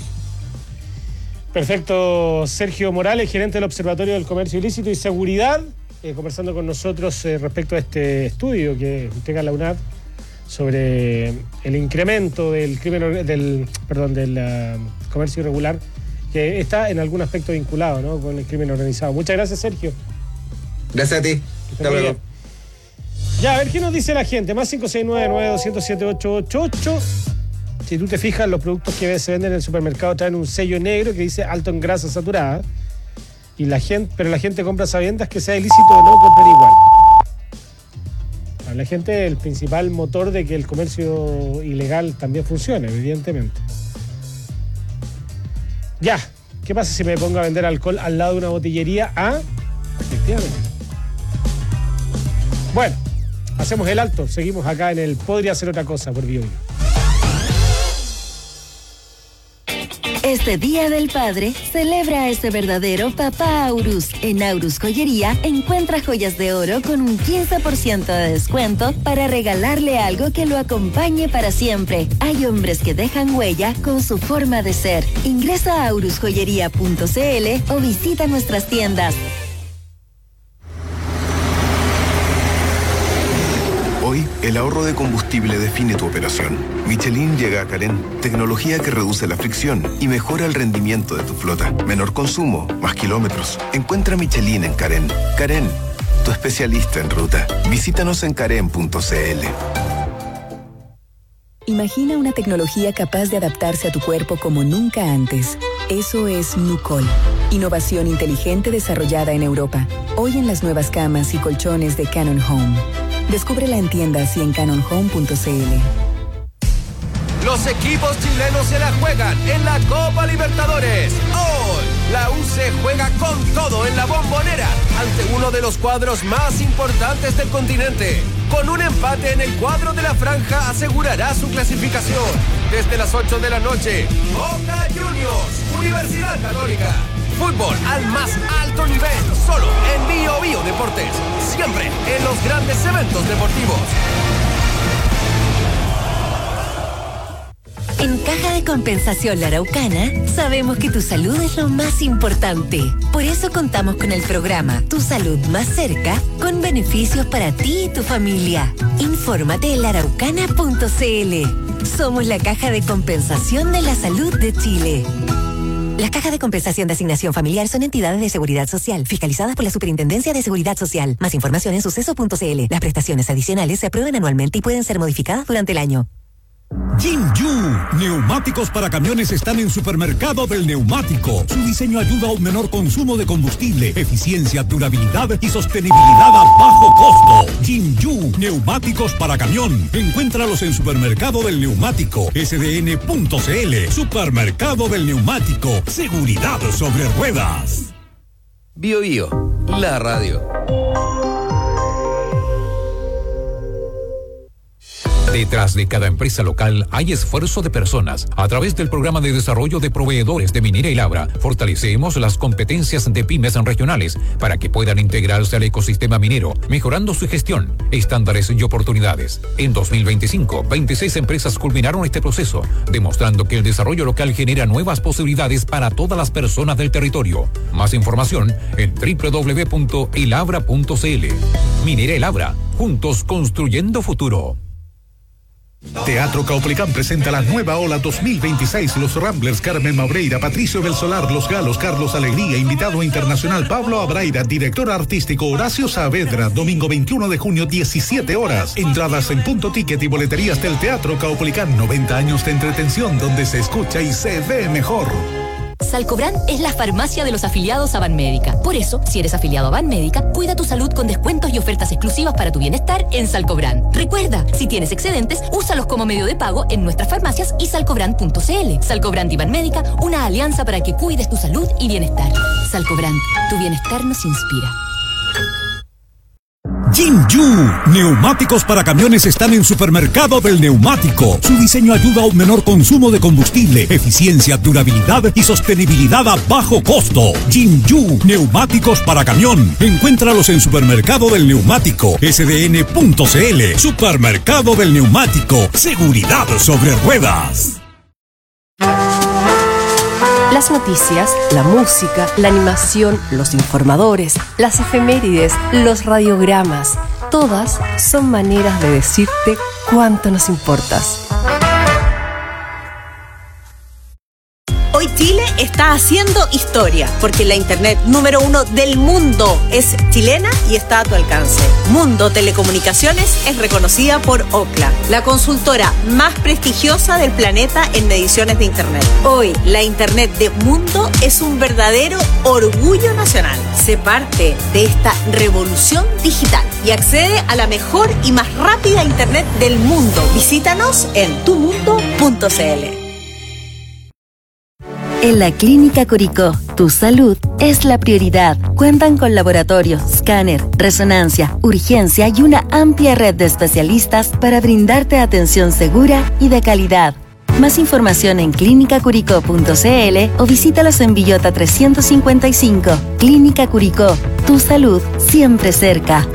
Perfecto. Sergio Morales, gerente del Observatorio del Comercio Ilícito y Seguridad, eh, conversando con nosotros eh, respecto a este estudio que entrega la U N A D sobre el incremento del crimen del perdón del uh, comercio irregular, que está en algún aspecto vinculado, ¿no?, con el crimen organizado. Muchas gracias, Sergio. Gracias a ti. Hasta luego. Ya, a ver qué nos dice la gente. Más cinco seis nueve nueve dos cero siete ocho ocho ocho. Si tú te fijas, los productos que se venden en el supermercado traen un sello negro que dice alto en grasa saturada, y la gente, pero la gente compra sabiendas que sea ilícito o no comprar igual. Para la gente, el principal motor de que el comercio ilegal también funcione, evidentemente. Ya, ¿qué pasa si me pongo a vender alcohol al lado de una botillería? Ah, efectivamente. Bueno, hacemos el alto, seguimos acá en el Podría Ser Otra Cosa por Bio Bio. Este Día del Padre, celebra a ese verdadero papá Aurus. En Aurus Joyería, encuentra joyas de oro con un quince por ciento de descuento para regalarle algo que lo acompañe para siempre. Hay hombres que dejan huella con su forma de ser. Ingresa a aurus joyería punto c l o visita nuestras tiendas. Hoy, el ahorro de combustible define tu operación. Michelin llega a Carén, tecnología que reduce la fricción y mejora el rendimiento de tu flota. Menor consumo, más kilómetros. Encuentra Michelin en Carén. Carén, tu especialista en ruta. Visítanos en carén punto c l. Imagina una tecnología capaz de adaptarse a tu cuerpo como nunca antes. Eso es Nucol. Innovación inteligente desarrollada en Europa. Hoy en las nuevas camas y colchones de Canon Home. Descúbrela en tiendas y en canon home punto c l. Los equipos chilenos se la juegan en la Copa Libertadores. Hoy, la U C juega con todo en la Bombonera ante uno de los cuadros más importantes del continente. Con un empate en el cuadro de la franja asegurará su clasificación. Desde las ocho de la noche, Boca Juniors, Universidad Católica. Fútbol al más alto nivel, solo en Bio Bio Deportes. Siempre en los grandes eventos deportivos. En Caja de Compensación La Araucana, sabemos que tu salud es lo más importante. Por eso contamos con el programa Tu Salud Más Cerca, con beneficios para ti y tu familia. Infórmate en la araucana punto c l. Somos la Caja de Compensación de la Salud de Chile. Las cajas de compensación de asignación familiar son entidades de seguridad social, fiscalizadas por la Superintendencia de Seguridad Social. Más información en suceso punto c l. Las prestaciones adicionales se aprueban anualmente y pueden ser modificadas durante el año. Jinju, neumáticos para camiones están en Supermercado del Neumático. Su diseño ayuda a un menor consumo de combustible, eficiencia, durabilidad y sostenibilidad a bajo costo. Jinju, neumáticos para camión. Encuéntralos en Supermercado del Neumático, s d n punto c l. Supermercado del Neumático, seguridad sobre ruedas. Bio Bio, la radio. Detrás de cada empresa local hay esfuerzo de personas. A través del programa de desarrollo de proveedores de Minera y Labra, fortalecemos las competencias de pymes regionales para que puedan integrarse al ecosistema minero, mejorando su gestión, estándares y oportunidades. En dos mil veinticinco, veintiséis empresas culminaron este proceso, demostrando que el desarrollo local genera nuevas posibilidades para todas las personas del territorio. Más información en doble u doble u doble u punto elabra punto c l. Minera y Labra, juntos construyendo futuro. Teatro Caupolicán presenta la nueva ola dos mil veintiséis. Los Ramblers, Carmen Maureira, Patricio del Solar, Los Galos, Carlos Alegría, invitado internacional Pablo Abraira, director artístico Horacio Saavedra, domingo veintiuno de junio, diecisiete horas. Entradas en Punto Ticket y boleterías del Teatro Caupolicán. noventa años de entretención donde se escucha y se ve mejor. Salcobran es la farmacia de los afiliados a Banmédica. Por eso, si eres afiliado a Banmédica, cuida tu salud con descuentos y ofertas exclusivas para tu bienestar en Salcobran. Recuerda, si tienes excedentes, úsalos como medio de pago en nuestras farmacias y salcobran punto c l. Salcobran y Banmédica, una alianza para que cuides tu salud y bienestar. Salcobran, tu bienestar nos inspira. Jinju, neumáticos para camiones están en Supermercado del Neumático. Su diseño ayuda a un menor consumo de combustible, eficiencia, durabilidad y sostenibilidad a bajo costo. Jinju, neumáticos para camión. Encuéntralos en Supermercado del Neumático, s d n punto c l. Supermercado del Neumático, seguridad sobre ruedas. Las noticias, la música, la animación, los informadores, las efemérides, los radiogramas, todas son maneras de decirte cuánto nos importas. Hoy Chile está haciendo historia, porque la internet número uno del mundo es chilena y está a tu alcance. Mundo Telecomunicaciones es reconocida por Ookla, la consultora más prestigiosa del planeta en mediciones de internet. Hoy, la internet de Mundo es un verdadero orgullo nacional. Sé parte de esta revolución digital y accede a la mejor y más rápida internet del mundo. Visítanos en tu mundo punto c l. En la Clínica Curicó, tu salud es la prioridad. Cuentan con laboratorio, escáner, resonancia, urgencia y una amplia red de especialistas para brindarte atención segura y de calidad. Más información en clínica curicó punto c l o visítalos en Villota trescientos cincuenta y cinco. Clínica Curicó, tu salud siempre cerca.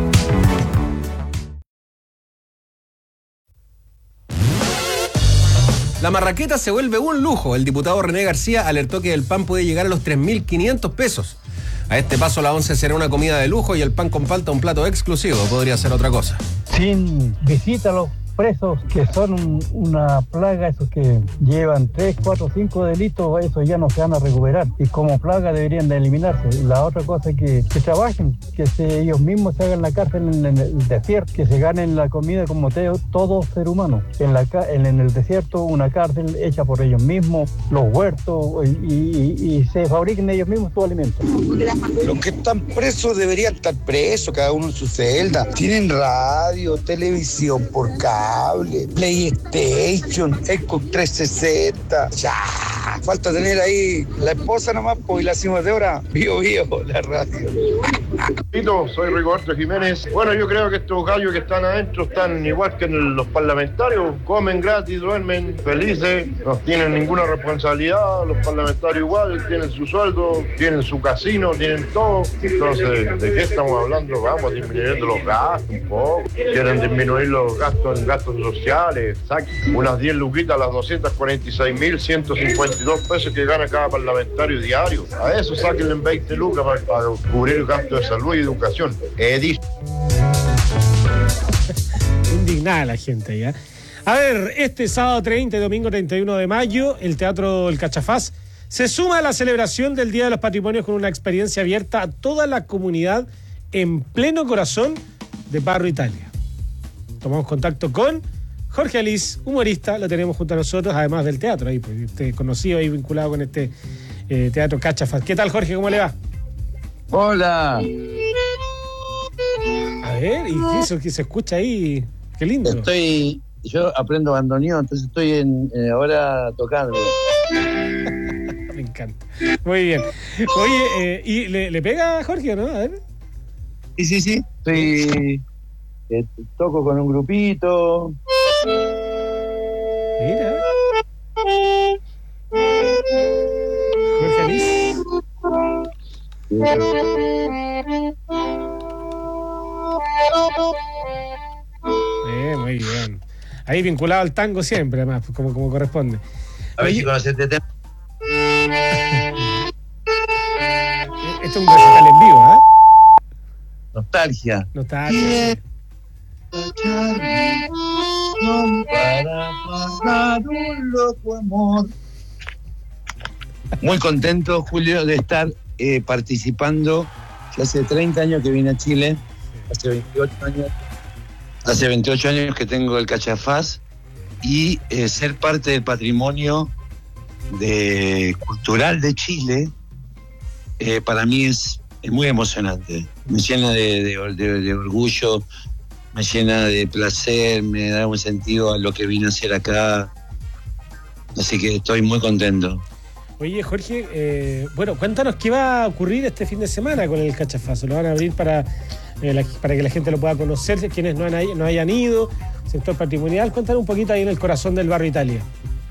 La marraqueta se vuelve un lujo. El diputado René García alertó que el pan puede llegar a los tres mil quinientos pesos. A este paso la once será una comida de lujo y el pan con palta un plato exclusivo. Podría ser otra cosa. Sin visita a los presos que son un, una plaga, esos que llevan tres, cuatro, cinco delitos, esos ya no se van a recuperar y como plaga deberían de eliminarse. La otra cosa es que, que trabajen, que se, ellos mismos se hagan la cárcel en, en el desierto, que se ganen la comida como te, todo ser humano. En, la, en, en el desierto una cárcel hecha por ellos mismos, los huertos y, y, y se fabriquen ellos mismos su alimento. Los que están presos deberían estar presos, cada uno en su celda. Tienen radio, televisión por cable, PlayStation, Xbox trescientos sesenta. Ya, falta tener ahí la esposa nomás, pues, y la hacemos de hora. Vivo, vivo, la radio. Soy Rigoberto Jiménez. Bueno, yo creo que estos gallos que están adentro están igual que los parlamentarios. Comen gratis, duermen felices, no tienen ninguna responsabilidad. Los parlamentarios igual, tienen su sueldo, tienen su casino, tienen todo. Entonces, ¿de qué estamos hablando? Vamos disminuyendo los gastos un poco. Quieren disminuir los gastos en gastos sociales. Saquen unas diez luquitas a las doscientos cuarenta y seis mil ciento cincuenta y dos pesos que gana cada parlamentario diario. A eso sáquenle veinte lucas para, para cubrir gastos de salud y educación. Edith. Indignada la gente ya. A ver, este sábado treinta y domingo treinta y uno de mayo, el Teatro El Cachafaz se suma a la celebración del Día de los Patrimonios con una experiencia abierta a toda la comunidad en pleno corazón de Barro Italia. Tomamos contacto con Jorge Alís, humorista, lo tenemos junto a nosotros, además del teatro, ahí, pues, este, conocido y vinculado con este eh, Teatro Cachafaz. ¿Qué tal, Jorge? ¿Cómo le va? Hola. A ver, ¿y qué eso que se escucha ahí? Qué lindo. Estoy, yo aprendo bandoneón, entonces estoy en, eh, ahora tocando. Me encanta. Muy bien. Oye, eh, ¿y le, le pega a Jorge o no? A ver. Sí, sí, sí. Estoy... Eh, toco con un grupito. Mira. Jorge Alís. Eh, muy bien. Ahí vinculado al tango siempre, además, como, como corresponde. A ver si conoces este tema. Esto es un recital en vivo, ¿eh? Nostalgia. Nostalgia. Para pagar un loco amor. Muy contento, Julio, de estar eh, participando. Yo hace treinta años que vine a Chile, hace veintiocho años, hace veintiocho años que tengo el Cachafaz y eh, ser parte del patrimonio de, cultural de Chile eh, para mí es, es muy emocionante. Me llena de, de, de, de orgullo, me llena de placer, me da un sentido a lo que vine a hacer acá. Así que estoy muy contento. Oye, Jorge, eh, bueno, cuéntanos qué va a ocurrir este fin de semana con el Cachafazo. Lo van a abrir para, eh, la, para que la gente lo pueda conocer, quienes no, han, no hayan ido, sector patrimonial. Cuéntanos un poquito ahí en el corazón del Barro Italia.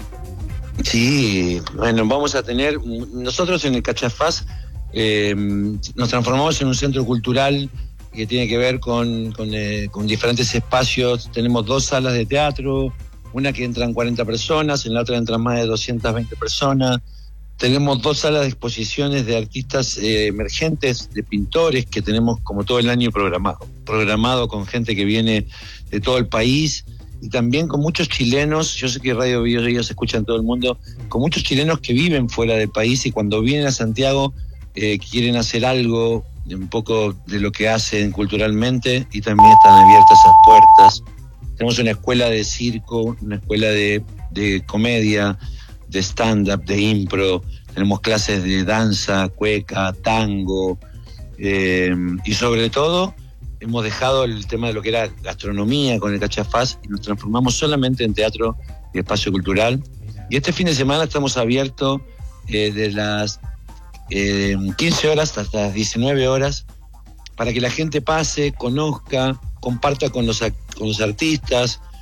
Sí, bueno, vamos a tener, nosotros en el Cachafaz eh, nos transformamos en un centro cultural que tiene que ver con, con, eh, con diferentes espacios. Tenemos dos salas de teatro, una que entran cuarenta personas, en la otra entran más de doscientas veinte personas. Tenemos dos salas de exposiciones de artistas eh, emergentes, de pintores, que tenemos como todo el año programado, programado con gente que viene de todo el país y también con muchos chilenos. Yo sé que Radio Bio se escucha en todo el mundo, con muchos chilenos que viven fuera del país y cuando vienen a Santiago eh, quieren hacer algo, un poco de lo que hacen culturalmente, y también están abiertas esas puertas. Tenemos una escuela de circo, una escuela de, de comedia, de stand-up, de impro, tenemos clases de danza, cueca, tango, eh, y sobre todo hemos dejado el tema de lo que era gastronomía con el Cachafaz y nos transformamos solamente en teatro y espacio cultural. Y este fin de semana estamos abiertos eh, de las eh, quince horas hasta las diecinueve horas para que la gente pase, conozca, comparta con los, con los artistas.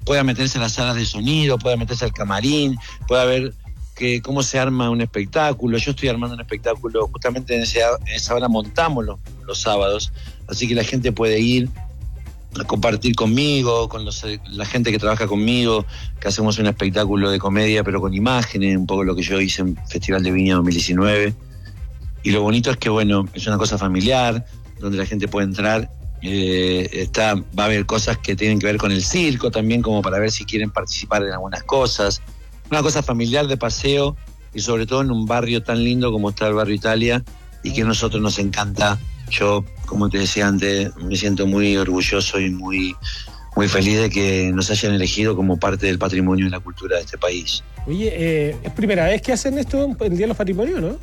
pueda meterse a las salas de sonido, pueda meterse al camarín, pueda ver que, cómo se arma un espectáculo. Yo estoy armando un espectáculo, justamente en, ese, en esa hora montamos los, los sábados, así que la gente puede ir a compartir conmigo, con los, la gente que trabaja conmigo, que hacemos un espectáculo de comedia pero con imágenes, un poco lo que yo hice en Festival de Viña dos mil diecinueve. Y lo bonito es que, bueno, es una cosa familiar, donde la gente puede entrar. Eh, está, va a haber cosas que tienen que ver con el circo también, como para ver si quieren participar en algunas cosas. Una cosa familiar de paseo, y sobre todo en un barrio tan lindo como está el barrio Italia, y que a nosotros nos encanta. Yo, como te decía antes, me siento muy orgulloso y muy, muy feliz de que nos hayan elegido como parte del patrimonio y la cultura de este país. Oye, eh, es primera vez que hacen esto el Día de los Patrimonios, ¿no?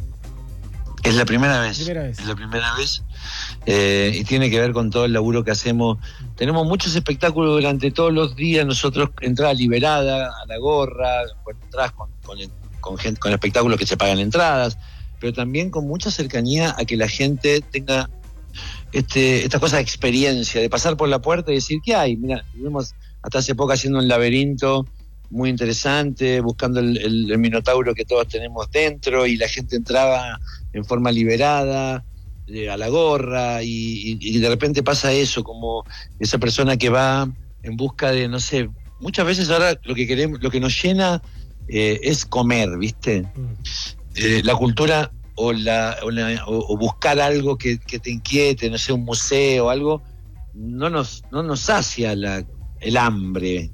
Es la primera vez, primera vez. es la primera vez, eh, y tiene que ver con todo el laburo que hacemos. Tenemos muchos espectáculos durante todos los días, nosotros entrada liberada, a la gorra, bueno, entradas con, con, con, gente, con espectáculos que se pagan entradas, pero también con mucha cercanía a que la gente tenga este esta cosa de experiencia, de pasar por la puerta y decir, ¿qué hay? Mira, estuvimos hasta hace poco haciendo un laberinto muy interesante, buscando el, el, el minotauro que todos tenemos dentro, y la gente entraba en forma liberada, eh, a la gorra, y, y, y de repente pasa eso, como esa persona que va en busca de, no sé, muchas veces ahora lo que queremos, lo que nos llena eh, es comer, ¿viste? Eh, la cultura o, la, o, la, o, o buscar algo que, que te inquiete, no sé, un museo o algo, no nos, no nos sacia la, el hambre.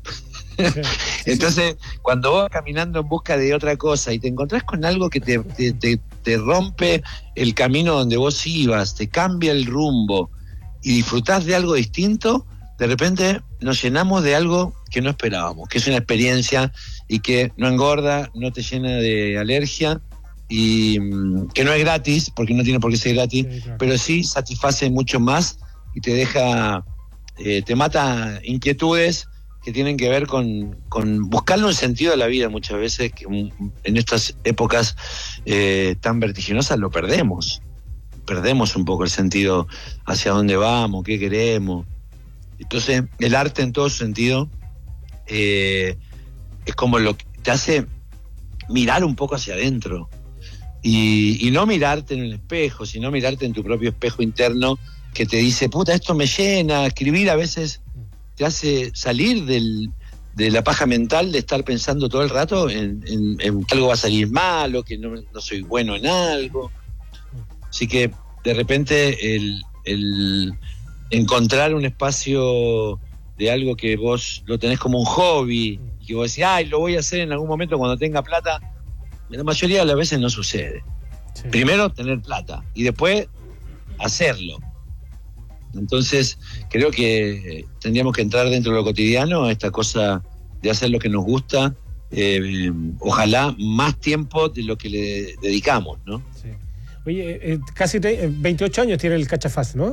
Entonces, cuando vos vas caminando en busca de otra cosa y te encontrás con algo que te, te, te, te rompe el camino donde vos ibas, te cambia el rumbo y disfrutás de algo distinto, de repente nos llenamos de algo que no esperábamos, que es una experiencia y que no engorda, no te llena de alergia, y mmm, que no es gratis, porque no tiene por qué ser gratis, sí, claro, pero sí satisface mucho más y te deja, eh, te mata inquietudes que tienen que ver con, con buscarle un sentido a la vida. Muchas veces que en estas épocas eh, tan vertiginosas lo perdemos, perdemos un poco el sentido hacia dónde vamos, qué queremos. Entonces el arte en todo sentido eh, es como lo que te hace mirar un poco hacia adentro y, y no mirarte en el espejo, sino mirarte en tu propio espejo interno que te dice, puta, esto me llena. Escribir a veces te hace salir del, de la paja mental de estar pensando todo el rato en, en, en que algo va a salir mal o que no, no soy bueno en algo. Así que de repente el, el encontrar un espacio de algo que vos lo tenés como un hobby, y que vos decís, ay, lo voy a hacer en algún momento cuando tenga plata, la mayoría de las veces no sucede. Sí. Primero tener plata y después hacerlo. Entonces creo que tendríamos que entrar dentro de lo cotidiano a esta cosa de hacer lo que nos gusta, eh, ojalá más tiempo de lo que le dedicamos, ¿no? Sí. Oye, eh, casi te, eh, veintiocho años tiene el Cachafaz, ¿no?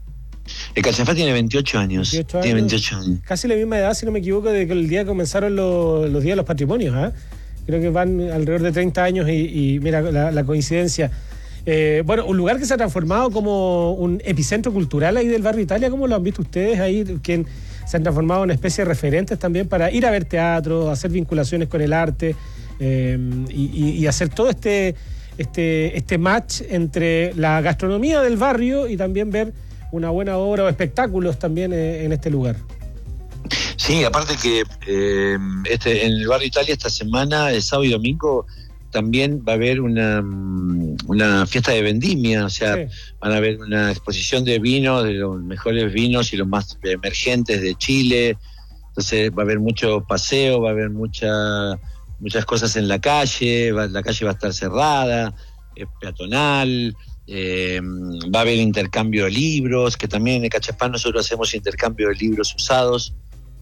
El Cachafaz tiene veintiocho años, veintiocho años, tiene veintiocho años. Casi la misma edad, si no me equivoco, de que el día que comenzaron los, los días de los patrimonios, ¿eh? Creo que van alrededor de treinta años y, y mira la, la coincidencia. Eh, bueno, un lugar que se ha transformado como un epicentro cultural ahí del barrio Italia. ¿Cómo lo han visto ustedes ahí? Que se han transformado en una especie de referentes también para ir a ver teatro, hacer vinculaciones con el arte, eh, y, y hacer todo este, este, este match entre la gastronomía del barrio y también ver una buena obra o espectáculos también eh, en este lugar. Sí, aparte que eh, este, en el barrio Italia esta semana, el sábado y domingo, también va a haber una, una fiesta de vendimia, o sea, sí, van a haber una exposición de vinos, de los mejores vinos y los más emergentes de Chile. Entonces va a haber mucho paseo, va a haber mucha, muchas cosas en la calle, va, la calle va a estar cerrada, es peatonal, eh, va a haber intercambio de libros, que también en el Cachafaz nosotros hacemos intercambio de libros usados,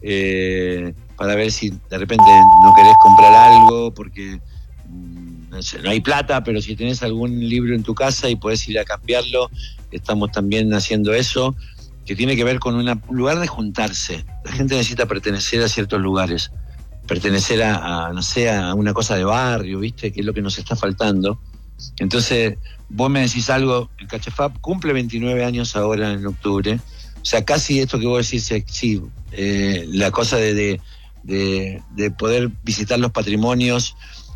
eh, para ver si de repente no querés comprar algo porque no sé, no hay plata, pero si tenés algún libro en tu casa y podés ir a cambiarlo, estamos también haciendo eso, que tiene que ver con una, un lugar de juntarse. La gente necesita pertenecer a ciertos lugares, pertenecer a, a, no sé, a una cosa de barrio, ¿viste? Que es lo que nos está faltando. Entonces, vos me decís algo, el Cachafaz cumple veintinueve años ahora en octubre, o sea, casi esto que vos decís, sí, eh, la cosa de, de de, de poder visitar los patrimonios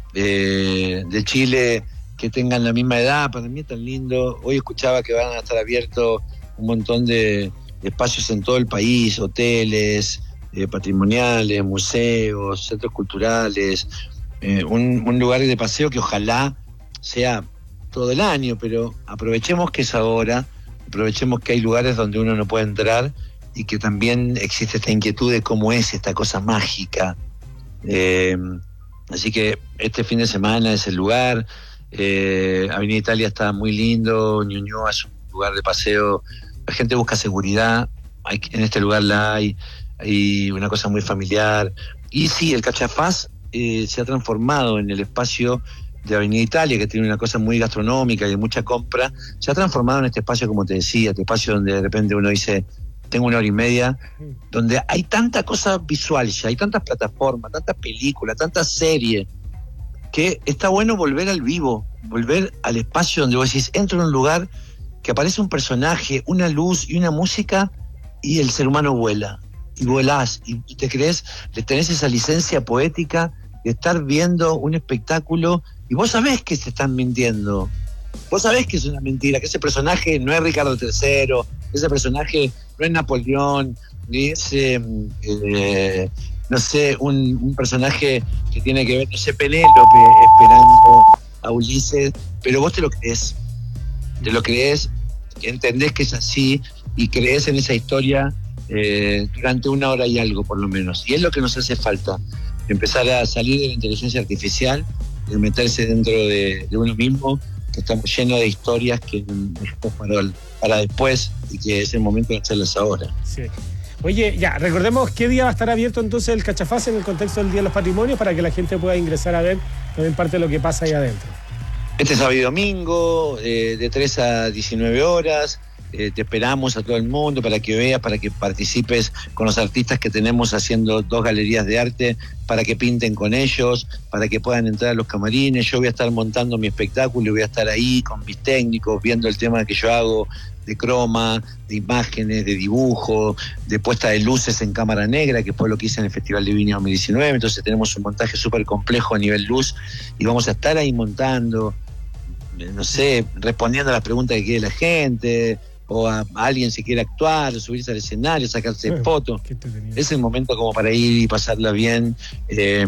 eh, de Chile que tengan la misma edad. Para mí es tan lindo. Hoy escuchaba que van a estar abiertos un montón de espacios en todo el país, hoteles eh, patrimoniales, museos, centros culturales, eh, un, un lugar de paseo que ojalá sea todo el año, pero aprovechemos que es ahora, aprovechemos que hay lugares donde uno no puede entrar y que también existe esta inquietud de cómo es esta cosa mágica. Eh, así que este fin de semana es el lugar. eh, Avenida Italia está muy lindo, Ñuñoa es un lugar de paseo, la gente busca seguridad, hay, en este lugar la hay, hay una cosa muy familiar. Y sí, el Cachafaz eh, se ha transformado en el espacio de Avenida Italia, que tiene una cosa muy gastronómica y de mucha compra, se ha transformado en este espacio, como te decía, este espacio donde de repente uno dice, tengo una hora y media, donde hay tanta cosa visual ya, hay tantas plataformas, tantas películas, tantas series, que está bueno volver al vivo, volver al espacio donde vos decís, entro en un lugar que aparece un personaje, una luz y una música, y el ser humano vuela, y volás, y te crees, le tenés esa licencia poética de estar viendo un espectáculo, y vos sabés que se están mintiendo, vos sabés que es una mentira, que ese personaje no es Ricardo tercero, ese personaje no es Napoleón, ni es, eh, eh, no sé, un, un personaje que tiene que ver, no sé, Penélope esperando a Ulises, pero vos te lo crees, te lo crees, entendés que es así, y crees en esa historia eh, durante una hora y algo, por lo menos. Y es lo que nos hace falta, empezar a salir de la inteligencia artificial, de meterse dentro de, de uno mismo, que estamos llenos de historias que dejamos para, para después, y que es el momento de hacerlas ahora. Sí. Oye, ya, recordemos qué día va a estar abierto entonces el Cachafaz en el contexto del Día de los Patrimonios, para que la gente pueda ingresar a ver también parte de lo que pasa ahí adentro. Este sábado y domingo, eh, de tres a diecinueve horas, eh, te esperamos a todo el mundo para que veas, para que participes con los artistas que tenemos haciendo dos galerías de arte, para que pinten con ellos, para que puedan entrar a los camarines. Yo voy a estar montando mi espectáculo y voy a estar ahí con mis técnicos, viendo el tema que yo hago de croma, de imágenes, de dibujo, de puesta de luces en cámara negra, que fue lo que hice en el Festival de Viña dos mil diecinueve. Entonces tenemos un montaje súper complejo a nivel luz, y vamos a estar ahí montando, no sé, respondiendo a las preguntas que quiere la gente, o a, a alguien si quiere actuar, subirse al escenario, sacarse bueno, fotos. Es el momento como para ir y pasarla bien, eh,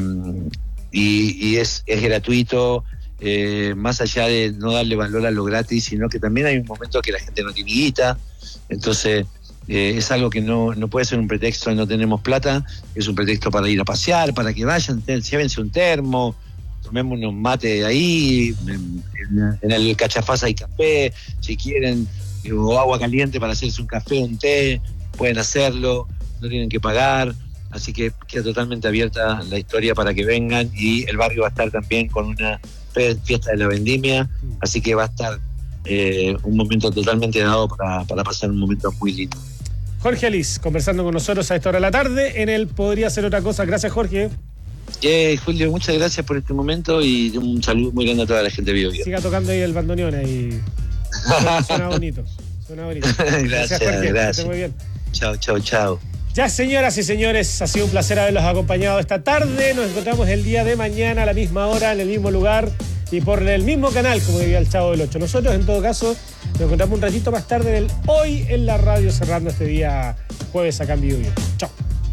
y, y es, es gratuito, eh, más allá de no darle valor a lo gratis, sino que también hay un momento que la gente no tiene guita, entonces eh, es algo que no, no puede ser un pretexto de no tenemos plata, es un pretexto para ir a pasear, para que vayan, llévense un termo, tomemos unos mates ahí, en, en, en el Cachafaz hay café, si quieren, o agua caliente para hacerse un café, un té, pueden hacerlo, no tienen que pagar, así que queda totalmente abierta la historia para que vengan, y el barrio va a estar también con una fiesta de la vendimia, así que va a estar eh, un momento totalmente dado para, para pasar un momento muy lindo. Jorge Alice, conversando con nosotros a esta hora de la tarde en el Podría Ser Otra Cosa. Gracias, Jorge. Eh, Julio, muchas gracias por este momento, y un saludo muy grande a toda la gente de Bio Bio. Siga tocando ahí el bandoneón ahí. Suena bonito, suena bonito. Gracias, gracias, Jorge. Gracias. Muy bien. Chao, chao, chao. Ya, señoras y señores, ha sido un placer haberlos acompañado esta tarde. Nos encontramos el día de mañana a la misma hora, en el mismo lugar y por el mismo canal, como diría el Chavo del Ocho. Nosotros, en todo caso, nos encontramos un ratito más tarde en el Hoy en la Radio, cerrando este día jueves acá en Bio Bio. Chao.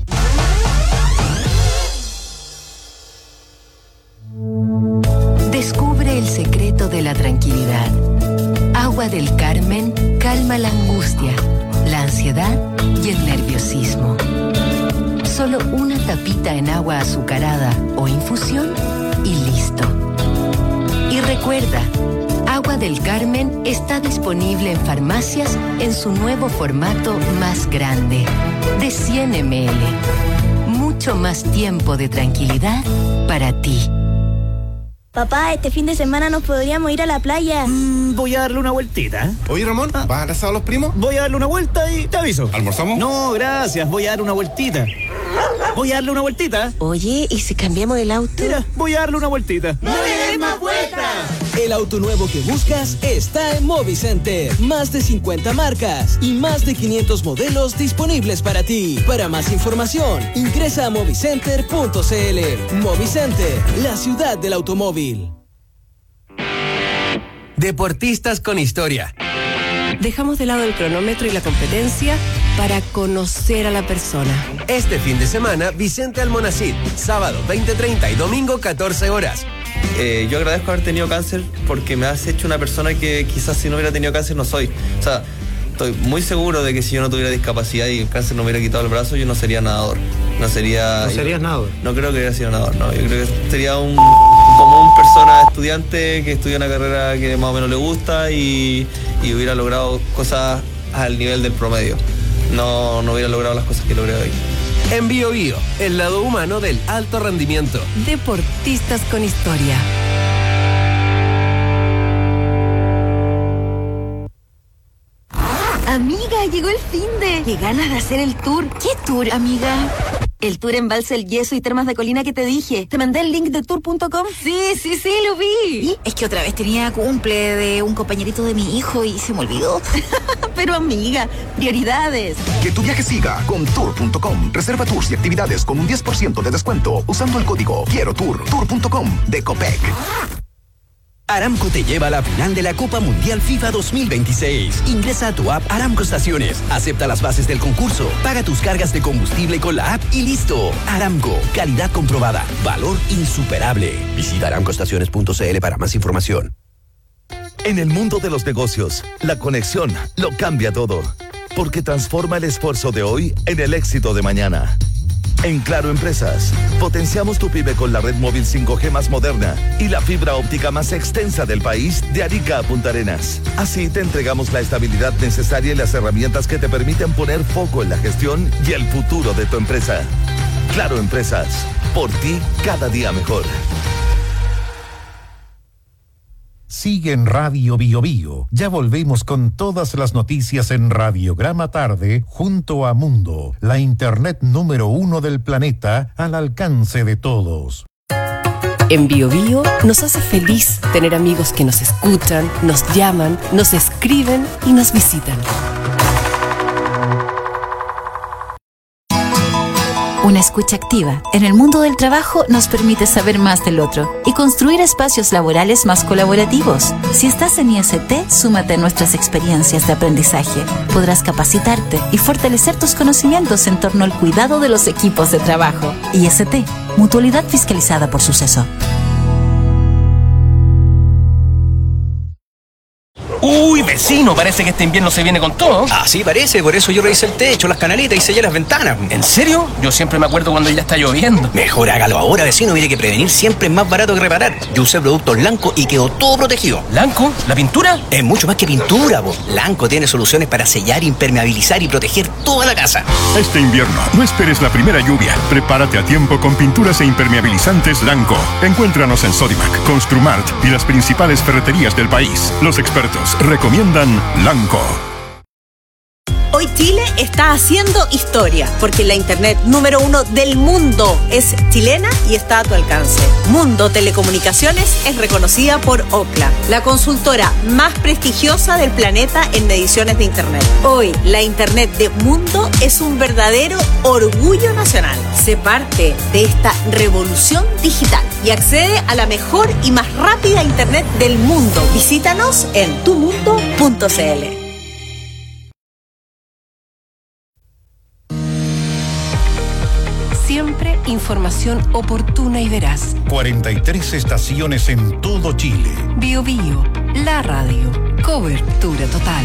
Descubre el secreto de la tranquilidad. Agua del Carmen calma la angustia, la ansiedad y el nerviosismo. Solo una tapita en agua azucarada o infusión y listo. Y recuerda, Agua del Carmen está disponible en farmacias en su nuevo formato más grande, de cien mililitros. Mucho más tiempo de tranquilidad para ti. Papá, este fin de semana nos podríamos ir a la playa. Mm, voy a darle una vueltita. Oye, Ramón, ¿vas a abrazar a los primos? Voy a darle una vuelta y te aviso. ¿Almorzamos? No, gracias, voy a darle una vueltita. Voy a darle una vueltita. Oye, ¿y si cambiamos el auto? Mira, voy a darle una vueltita. ¡No le des más vueltas! El auto nuevo que buscas está en Movicenter. Más de cincuenta marcas y más de quinientos modelos disponibles para ti. Para más información, ingresa a movicenter punto c l. Movicenter, la ciudad del automóvil. Deportistas con historia. Dejamos de lado el cronómetro y la competencia para conocer a la persona. Este fin de semana, Vicente Almonacid, sábado veinte treinta y domingo catorce horas. Eh, yo agradezco haber tenido cáncer porque me has hecho una persona que quizás si no hubiera tenido cáncer no soy. O sea, estoy muy seguro de que si yo no tuviera discapacidad y el cáncer no me hubiera quitado el brazo, yo no sería nadador. No sería... ¿No serías nadador? No creo que hubiera sido nadador, no. Yo creo que sería un común persona estudiante que estudia una carrera que más o menos le gusta y, y hubiera logrado cosas al nivel del promedio. No, no hubiera logrado las cosas que logré hoy. En Bio Bio, el lado humano del alto rendimiento. Deportistas con historia. Amiga, llegó el finde. Qué ganas de hacer el tour. ¿Qué tour, amiga? El tour Embalse El Yeso y Termas de Colina que te dije. ¿Te mandé el link de tour punto com? Sí, sí, sí, lo vi. ¿Y? Es que otra vez tenía cumple de un compañerito de mi hijo y se me olvidó. Pero amiga, prioridades. Que tu viaje siga con tour punto com. Reserva tours y actividades con un diez por ciento de descuento usando el código Quiero Tour. tour punto com de Copec. Aramco te lleva a la final de la Copa Mundial FIFA dos mil veintiséis. Ingresa a tu app Aramco Estaciones, acepta las bases del concurso, paga tus cargas de combustible con la app y listo. Aramco, calidad comprobada, valor insuperable. Visita aramco estaciones punto c l para más información. En el mundo de los negocios, la conexión lo cambia todo, porque transforma el esfuerzo de hoy en el éxito de mañana. En Claro Empresas, potenciamos tu pyme con la red móvil cinco G más moderna y la fibra óptica más extensa del país de Arica a Punta Arenas. Así te entregamos la estabilidad necesaria y las herramientas que te permiten poner foco en la gestión y el futuro de tu empresa. Claro Empresas, por ti cada día mejor. Sigue en Radio Bio Bio. Ya volvemos con todas las noticias en Radiograma Tarde junto a Mundo, la internet número uno del planeta al alcance de todos. En Bio Bio nos hace feliz tener amigos que nos escuchan, nos llaman, nos escriben y nos visitan. Una escucha activa en el mundo del trabajo nos permite saber más del otro y construir espacios laborales más colaborativos. Si estás en I S T, súmate a nuestras experiencias de aprendizaje. Podrás capacitarte y fortalecer tus conocimientos en torno al cuidado de los equipos de trabajo. I S T, Mutualidad Fiscalizada por Suceso. Uy, vecino, parece que este invierno se viene con todo. Así parece, por eso yo revisé el techo, las canaletas y sellé las ventanas. ¿En serio? Yo siempre me acuerdo cuando ya está lloviendo. Mejor hágalo ahora, vecino, mire que prevenir siempre es más barato que reparar. Yo usé productos Lanco y quedó todo protegido. ¿Lanco? ¿La pintura? Es mucho más que pintura, po. Lanco tiene soluciones para sellar, impermeabilizar y proteger toda la casa. Este invierno, no esperes la primera lluvia. Prepárate a tiempo con pinturas e impermeabilizantes Lanco. Encuéntranos en Sodimac, Construmart y las principales ferreterías del país. Los expertos recomiendan Lanco. Hoy Chile está haciendo historia, porque la internet número uno del mundo es chilena y está a tu alcance. Mundo Telecomunicaciones es reconocida por Ookla, la consultora más prestigiosa del planeta en mediciones de internet. Hoy, la internet de Mundo es un verdadero orgullo nacional. Sé parte de esta revolución digital y accede a la mejor y más rápida internet del mundo. Visítanos en tu mundo punto c l. Siempre información oportuna y veraz. cuarenta y tres estaciones en todo Chile. Bio Bio, la radio. Cobertura total.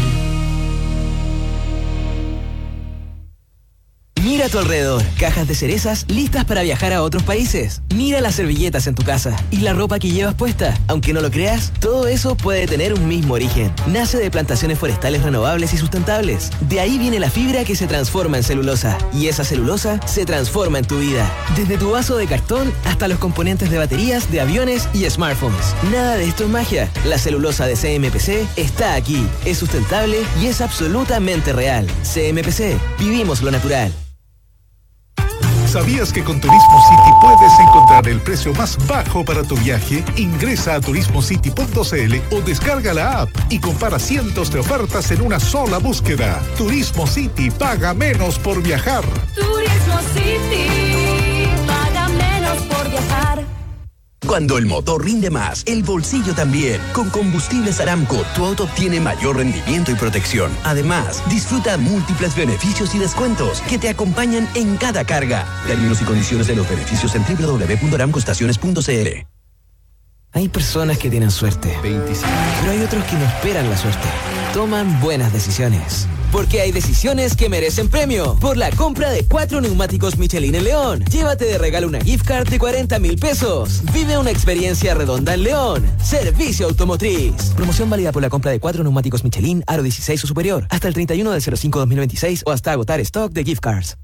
Mira a tu alrededor, cajas de cerezas listas para viajar a otros países. Mira las servilletas en tu casa y la ropa que llevas puesta. Aunque no lo creas, todo eso puede tener un mismo origen. Nace de plantaciones forestales renovables y sustentables. De ahí viene la fibra que se transforma en celulosa. Y esa celulosa se transforma en tu vida. Desde tu vaso de cartón hasta los componentes de baterías, de aviones y smartphones. Nada de esto es magia. La celulosa de C M P C está aquí. Es sustentable y es absolutamente real. C M P C. Vivimos lo natural. ¿Sabías que con Turismo City puedes encontrar el precio más bajo para tu viaje? Ingresa a turismo city punto c l o descarga la app y compara cientos de ofertas en una sola búsqueda. Turismo City, paga menos por viajar. Turismo City, paga menos por viajar. Cuando el motor rinde más, el bolsillo también. Con Combustibles Aramco, tu auto obtiene mayor rendimiento y protección. Además, disfruta múltiples beneficios y descuentos que te acompañan en cada carga. Términos y condiciones de los beneficios en doble u doble u doble u punto aramco estaciones punto c l. Hay personas que tienen suerte, veinticinco, pero hay otros que no esperan la suerte. Toman buenas decisiones. Porque hay decisiones que merecen premio. Por la compra de cuatro neumáticos Michelin en León, llévate de regalo una gift card de cuarenta mil pesos. Vive una experiencia redonda en León. Servicio Automotriz. Promoción válida por la compra de cuatro neumáticos Michelin, aro dieciséis o superior, hasta el treinta y uno del cero cinco dos mil veintiséis o hasta agotar stock de gift cards.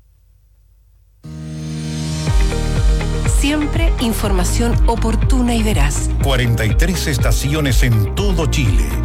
Siempre información oportuna y veraz. cuarenta y tres estaciones en todo Chile.